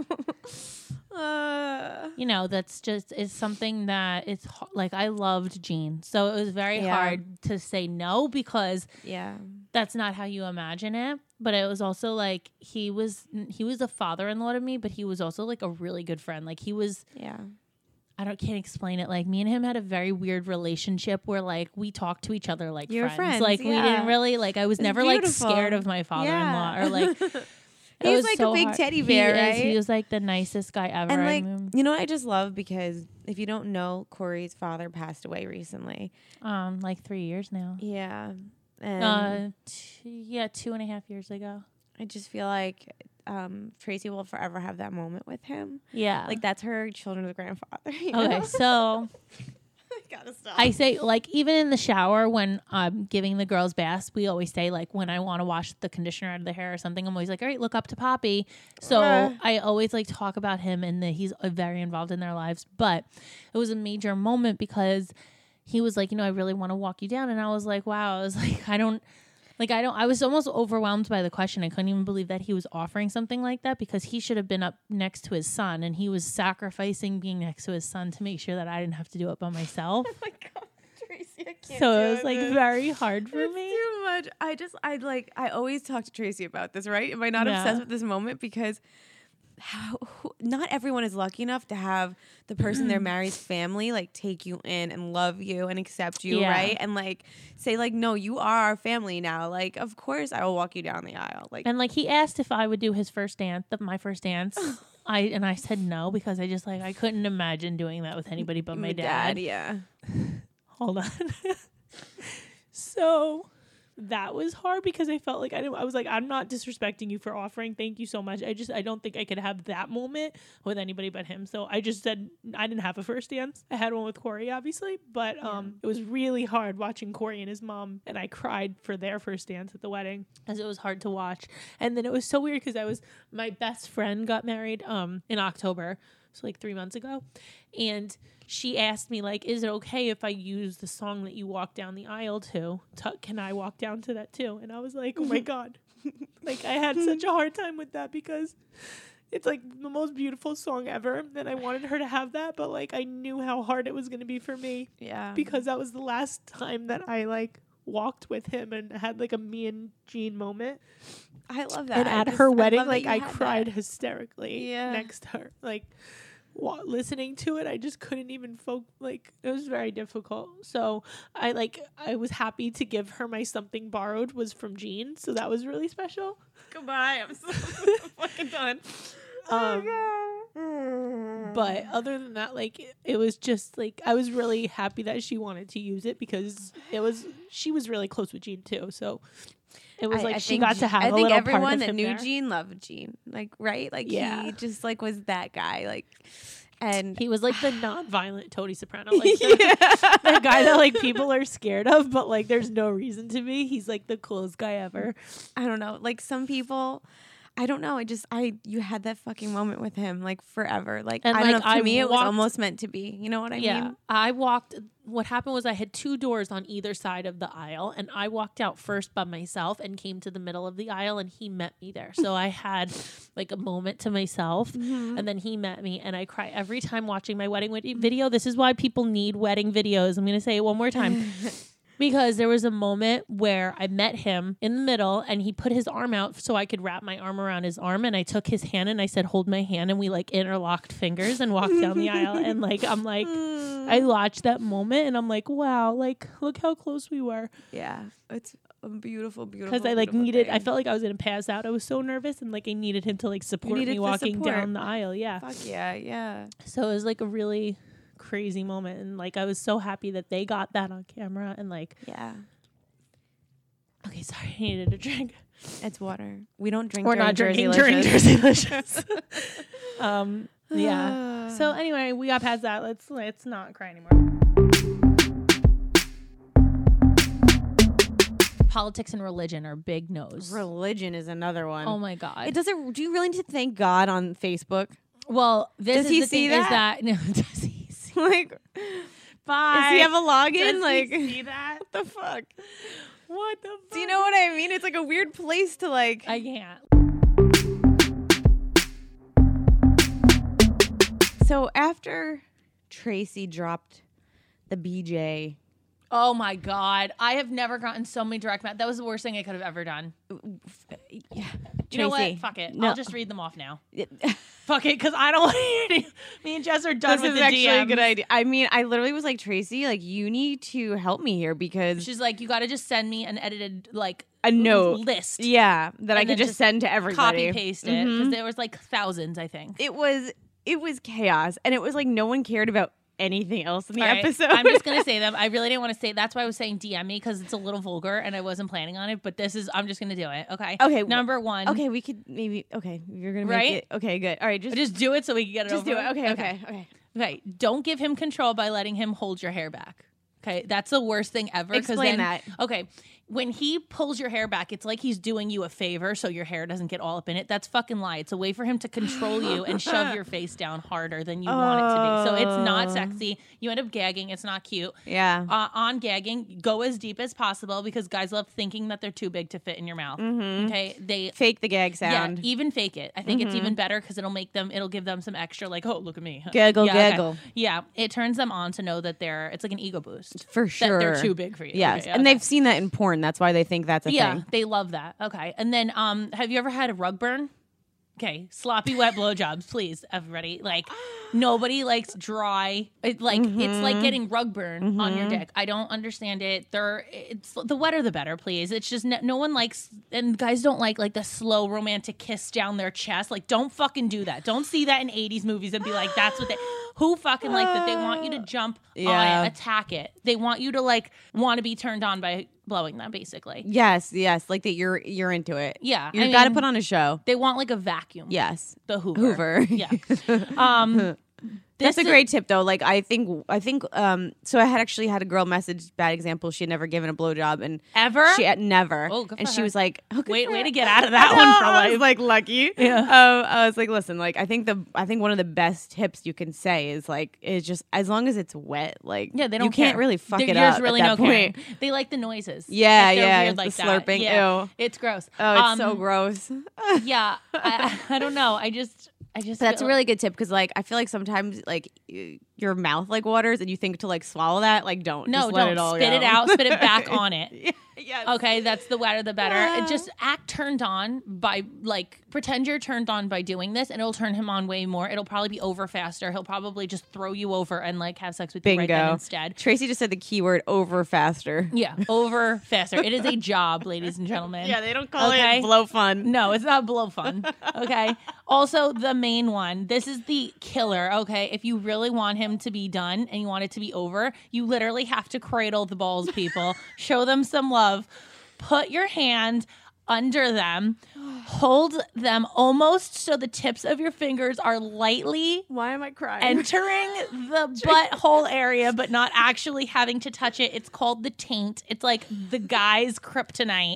uh, you know, that's just, it's something that it's h- like, I loved Gene. So it was very Yeah. hard to say no because yeah. that's not how you imagine it. But it was also like, he was, he was a father-in-law to me, but he was also like a really good friend. Like he was, Yeah. I don't can't explain it. Like me and him had a very weird relationship where like we talked to each other like You were friends. friends, Like we yeah. didn't really like I was It's never beautiful. like scared of my father-in-law Yeah. or like it He's was like so a big hard. teddy bear, He is. right? He was like the nicest guy ever. And I like, mean, you know what I just love, because if you don't know, Corey's father passed away recently. um, like three years now. Yeah. And Uh, t- yeah, two and a half years ago. I just feel like um, Tracy will forever have that moment with him. Yeah. Like that's her children's grandfather. You know? Okay, so I gotta stop. I say, like, even in the shower when I'm giving the girls baths, we always say, like, when I want to wash the conditioner out of the hair or something, I'm always like, all right, look up to Poppy. So Uh. I always, like, talk about him and that he's uh, very involved in their lives. But it was a major moment because he was like, you know, I really want to walk you down. And I was like, wow. I was like, I don't. Like, I don't, I was almost overwhelmed by the question. I couldn't even believe that he was offering something like that because he should have been up next to his son and he was sacrificing being next to his son to make sure that I didn't have to do it by myself. Oh my God, Tracy, I can't So do it was like this. very hard for It's me. too much. I just, I like, I always talk to Tracy about this, right? Am I not Yeah. obsessed with this moment? Because how, who, not everyone is lucky enough to have the person they're married's family like take you in and love you and accept you, Yeah. right? And like say like, no, you are our family now. Like, of course I will walk you down the aisle. Like, And like he asked if I would do his first dance, the, my first dance. I and I said no because I just like I couldn't imagine doing that with anybody but my dad. yeah. Hold on. So that was hard because I felt like I didn't, I was like, I'm not disrespecting you for offering. Thank you so much. I just, I don't think I could have that moment with anybody but him. So I just said, I didn't have a first dance. I had one with Corey, obviously, but um, it was really hard watching Corey and his mom. And I cried for their first dance at the wedding as it was hard to watch. And then it was so weird because I was, my best friend got married um in October. So like three months ago. And she asked me, like, is it okay if I use the song that you walk down the aisle to? to can I walk down to that too? And I was like, oh my God. Like, I had such a hard time with that because it's like the most beautiful song ever. And I wanted her to have that. But like, I knew how hard it was going to be for me Yeah. because that was the last time that I like walked with him and had like a me and Jean moment. I love that. And I at just- her I wedding, love that like you I had cried that. hysterically Yeah. next to her. Like wa- listening to it, I just couldn't even focus. Like it was very difficult. So I like I was happy to give her my something borrowed was from Jean. So that was really special. Goodbye. I'm so fucking done. Um, Oh But other than that, like it, it was just like I was really happy that she wanted to use it because it was she was really close with Jean too. So it was I- like I she think got to Jean- have I a think little everyone part of that him knew there. Gene loved Gene, like right, like Yeah. he just like was that guy, like, and He was like the non-violent Tony Soprano, like the, the guy that like people are scared of, but like there's no reason to be. He's like the coolest guy ever. I don't know, like some people. I don't know. I just I you had that fucking moment with him like forever. Like And, I don't like, know. To I me, it was walked- almost meant to be. You know what I yeah, mean? I walked. What happened was I had two doors on either side of the aisle, and I walked out first by myself and came to the middle of the aisle, and he met me there. So I had like a moment to myself, and then he met me, and I cry every time watching my wedding vid- video. This is why people need wedding videos. I'm gonna say it one more time. Because there was a moment where I met him in the middle and he put his arm out so I could wrap my arm around his arm, and I took his hand and I said, hold my hand, and we like interlocked fingers and walked down the aisle. And like, I'm like, I watched that moment and I'm like, wow, like look how close we were. Yeah, it's a beautiful, beautiful. Because I like beautiful needed, thing. I felt like I was going to pass out. I was so nervous and like I needed him to like support needed me the walking support. down the aisle. Yeah. Fuck yeah, yeah. So it was like a really crazy moment. And like, I was so happy that they got that on camera and like, Yeah. okay, sorry, I needed a drink. It's water. We don't drink. We're during not drinking Jersey during Jersey Licious. um, yeah. So anyway, we got past that. Let's let's not cry anymore. Politics and religion are big no's. Religion is another one. Oh my god. It doesn't. Do you really need to thank God on Facebook? well, this Does is he the see thing is that? that no, does he see? Like, Bye. does he have a login? Does like, he see that? what the fuck? What the fuck? Do you know what I mean? It's like a weird place to like. I can't. So after Tracy dropped the B J. Oh my God. I have never gotten so many direct messages. That was the worst thing I could have ever done. Yeah. You know Tracy, what? Fuck it. no. I'll just read them off now. Fuck it, because I don't want to hear any. Me and Jess are done This with is the actually D Ms. a good idea. I mean, I literally was like, Tracy, like, you need to help me here because She's like, you got to just send me an edited, like, a note list. Yeah, that I And could then just just send to everybody. Copy paste it. Because Mhm. there was like thousands, I think. It was it was chaos, and it was like no one cared about anything else in the All right, episode. I'm just gonna say them. I really didn't want to say. That's why I was saying D M me because it's a little vulgar and I wasn't planning on it. But this is. I'm just gonna do it. Okay. Okay, Number one. Okay, we could maybe. Okay, you're gonna make Right? it. Okay, good. All right, just Just do it so we can get it just over. do it. with. Okay, okay, okay. Okay. Don't give him control by letting him hold your hair back. Okay. That's the worst thing ever. 'cause Explain then, that. Okay. When he pulls your hair back, it's like he's doing you a favor so your hair doesn't get all up in it. That's fucking lie. It's a way for him to control you and shove your face down harder than you want it to be. So it's not Oh. sexy. You end up gagging. It's not cute. Yeah. Uh, on gagging, go as deep as possible because guys love thinking that they're too big to fit in your mouth. Mhm. Okay. They Fake the gag sound. Yeah, even fake it. I think it's Mhm. even better because it'll make them, it'll give them some extra, like, oh, look at me. Gaggle, yeah, okay. gaggle. Yeah, it turns them on to know that they're, it's like an ego boost. For That sure. they're too big for you. Yes, Okay, and okay. they've seen that in porn. That's why they think that's a yeah, thing. they love that. Okay. And then, um, have you ever had a rug burn? Okay, sloppy wet blowjobs, please, everybody. Like, nobody likes dry. It, like, it's like Mhm. getting rug burn on your Mhm. dick. I don't understand it. They're, it's the wetter the better, please. It's just no, no one likes, and guys don't like like the slow romantic kiss down their chest. Like, don't fucking do that. Don't see that in eighties movies and be like, that's what they. Who fucking like that? They want you to jump Yeah. on it, attack it. They want you to like want to be turned on by blowing them, basically. Yes, yes, like that. You're you're into it. Yeah, you I got to mean, put on a show. They want like a vacuum. Yes, The Hoover. Hoover. Yeah. Um, That's this a is- great tip, though. Like, I think, I think, um, so I had actually had a girl message, bad example. She had never given a blowjob, and Ever? she had never. Oh, good and for she her. was like, oh, good Wait, for way her. to get out of that I one know, for I was life. like lucky. Yeah. Um, I was like, listen, like, I think the, I think one of the best tips you can say is like, is just as long as it's wet, like, Yeah, they don't you can't care. really fuck There- it there's up really at no that point. caring. They like the noises. Yeah, Like, they're yeah, weird the like that. slurping, Yeah. ew. It's gross. Oh, it's so Um, gross. Yeah, I, I don't know. I just, I just. That's a feel- really good tip because, like, I feel like sometimes, like, y- your mouth like waters, and you think to like swallow that, like, don't. No, just let don't it all spit go. it out. Spit it back on it. Yeah, yes. Okay, that's the wetter the better. Yeah. And just act turned on by like pretend you're turned on by doing this, and it'll turn him on way more. It'll probably be over faster. He'll probably just throw you over and like have sex with you right then Bingo. instead. Tracy just said the keyword over faster. Yeah, over faster. It is a job, ladies and gentlemen. Yeah, they don't call Okay? it blow fun. No, it's not blow fun. Okay. Also, the main one. This is the killer. Okay. If you really want him to be done and you want it to be over, you literally have to cradle the balls, people. Show them some love. Put your hand under them. Hold them almost so the tips of your fingers are lightly Why am I crying? entering the butthole area, but not actually having to touch it. It's called the taint. It's like the guy's kryptonite.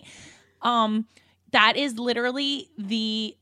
Um, that is literally the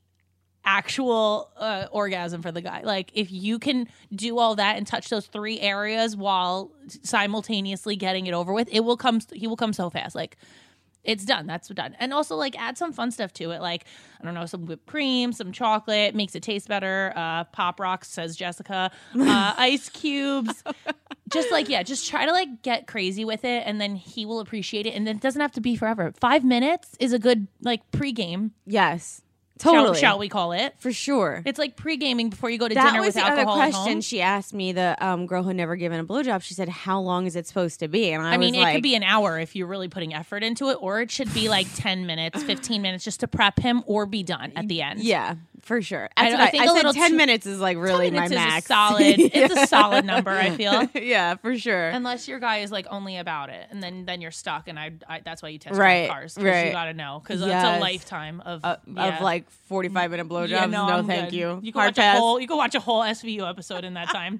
actual uh, orgasm for the guy. Like, if you can do all that and touch those three areas while simultaneously getting it over with, it will come. He will come so fast. Like, it's done. That's done. And also, like, add some fun stuff to it. Like, I don't know, some whipped cream, some chocolate, makes it taste better. Uh, Pop Rocks, says Jessica. Uh, ice cubes. Just like, yeah, just try to like get crazy with it, and then he will appreciate it. And then it doesn't have to be forever. Five minutes is a good like pregame. yes, Shall, totally. shall we call it? For sure. It's like pre-gaming before you go to That dinner was with the other alcohol at question home. she asked me. The um, girl who had never given a blowjob. She said, "How long is it supposed to be?" And I, I mean, was it like, could be an hour if you're really putting effort into it, or it should be like ten minutes, fifteen minutes just to prep him or be done at the end. yeah, for sure. I- That's I what think I, a said little ten too- minutes is like really ten my minutes is a max. solid. It's a solid number, I feel. Yeah, for sure. Unless your guy is like only about it, and then then you're stuck, and I, I that's why you test Right, drive cars, 'cause right. you got to know because that's Yes. a lifetime of Uh, yeah. Of like forty-five minute blowjobs. Yeah, no, I'm thank good. you. You can Hard watch pass. a whole you can watch a whole S V U episode in that time.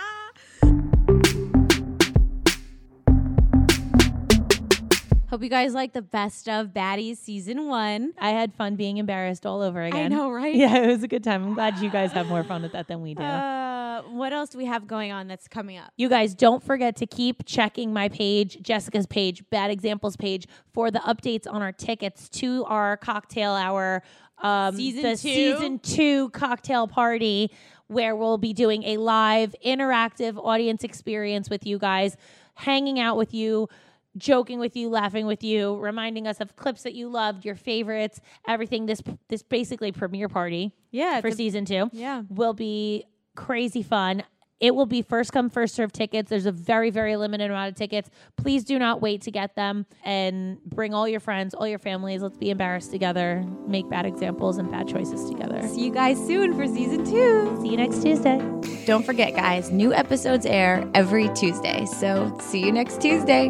Hope you guys like the Best of Baddies season one. I had fun being embarrassed all over again. I know, right? Yeah, it was a good time. I'm glad you guys have more fun with that than we do. Uh, what else do we have going on that's coming up? You guys don't forget to keep checking my page, Jessica's page, Bad Examples page, for the updates on our tickets to our cocktail hour, um, Season the two? season two cocktail party, where we'll be doing a live interactive audience experience with you guys, hanging out with you, joking with you, laughing with you, reminding us of clips that you loved, your favorites, everything. This this basically premiere party Yeah, for it's a- season two Yeah. will be crazy fun. It will be first come, first serve tickets. There's a very, very limited amount of tickets. Please do not wait to get them, and bring all your friends, all your families. Let's be embarrassed together, make bad examples and bad choices together. See you guys soon for season two. See you next Tuesday. Don't forget, guys, new episodes air every Tuesday. So see you next Tuesday.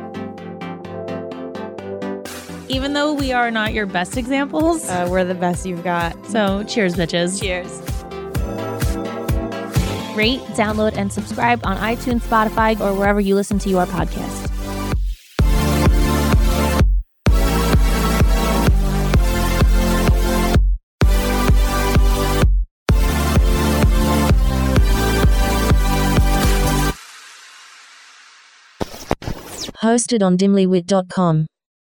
Even though we are not your best examples, Uh, we're the best you've got. so cheers, bitches. Cheers. Rate, download, and subscribe on iTunes, Spotify, or wherever you listen to your podcast. Hosted on dimlywit dot com.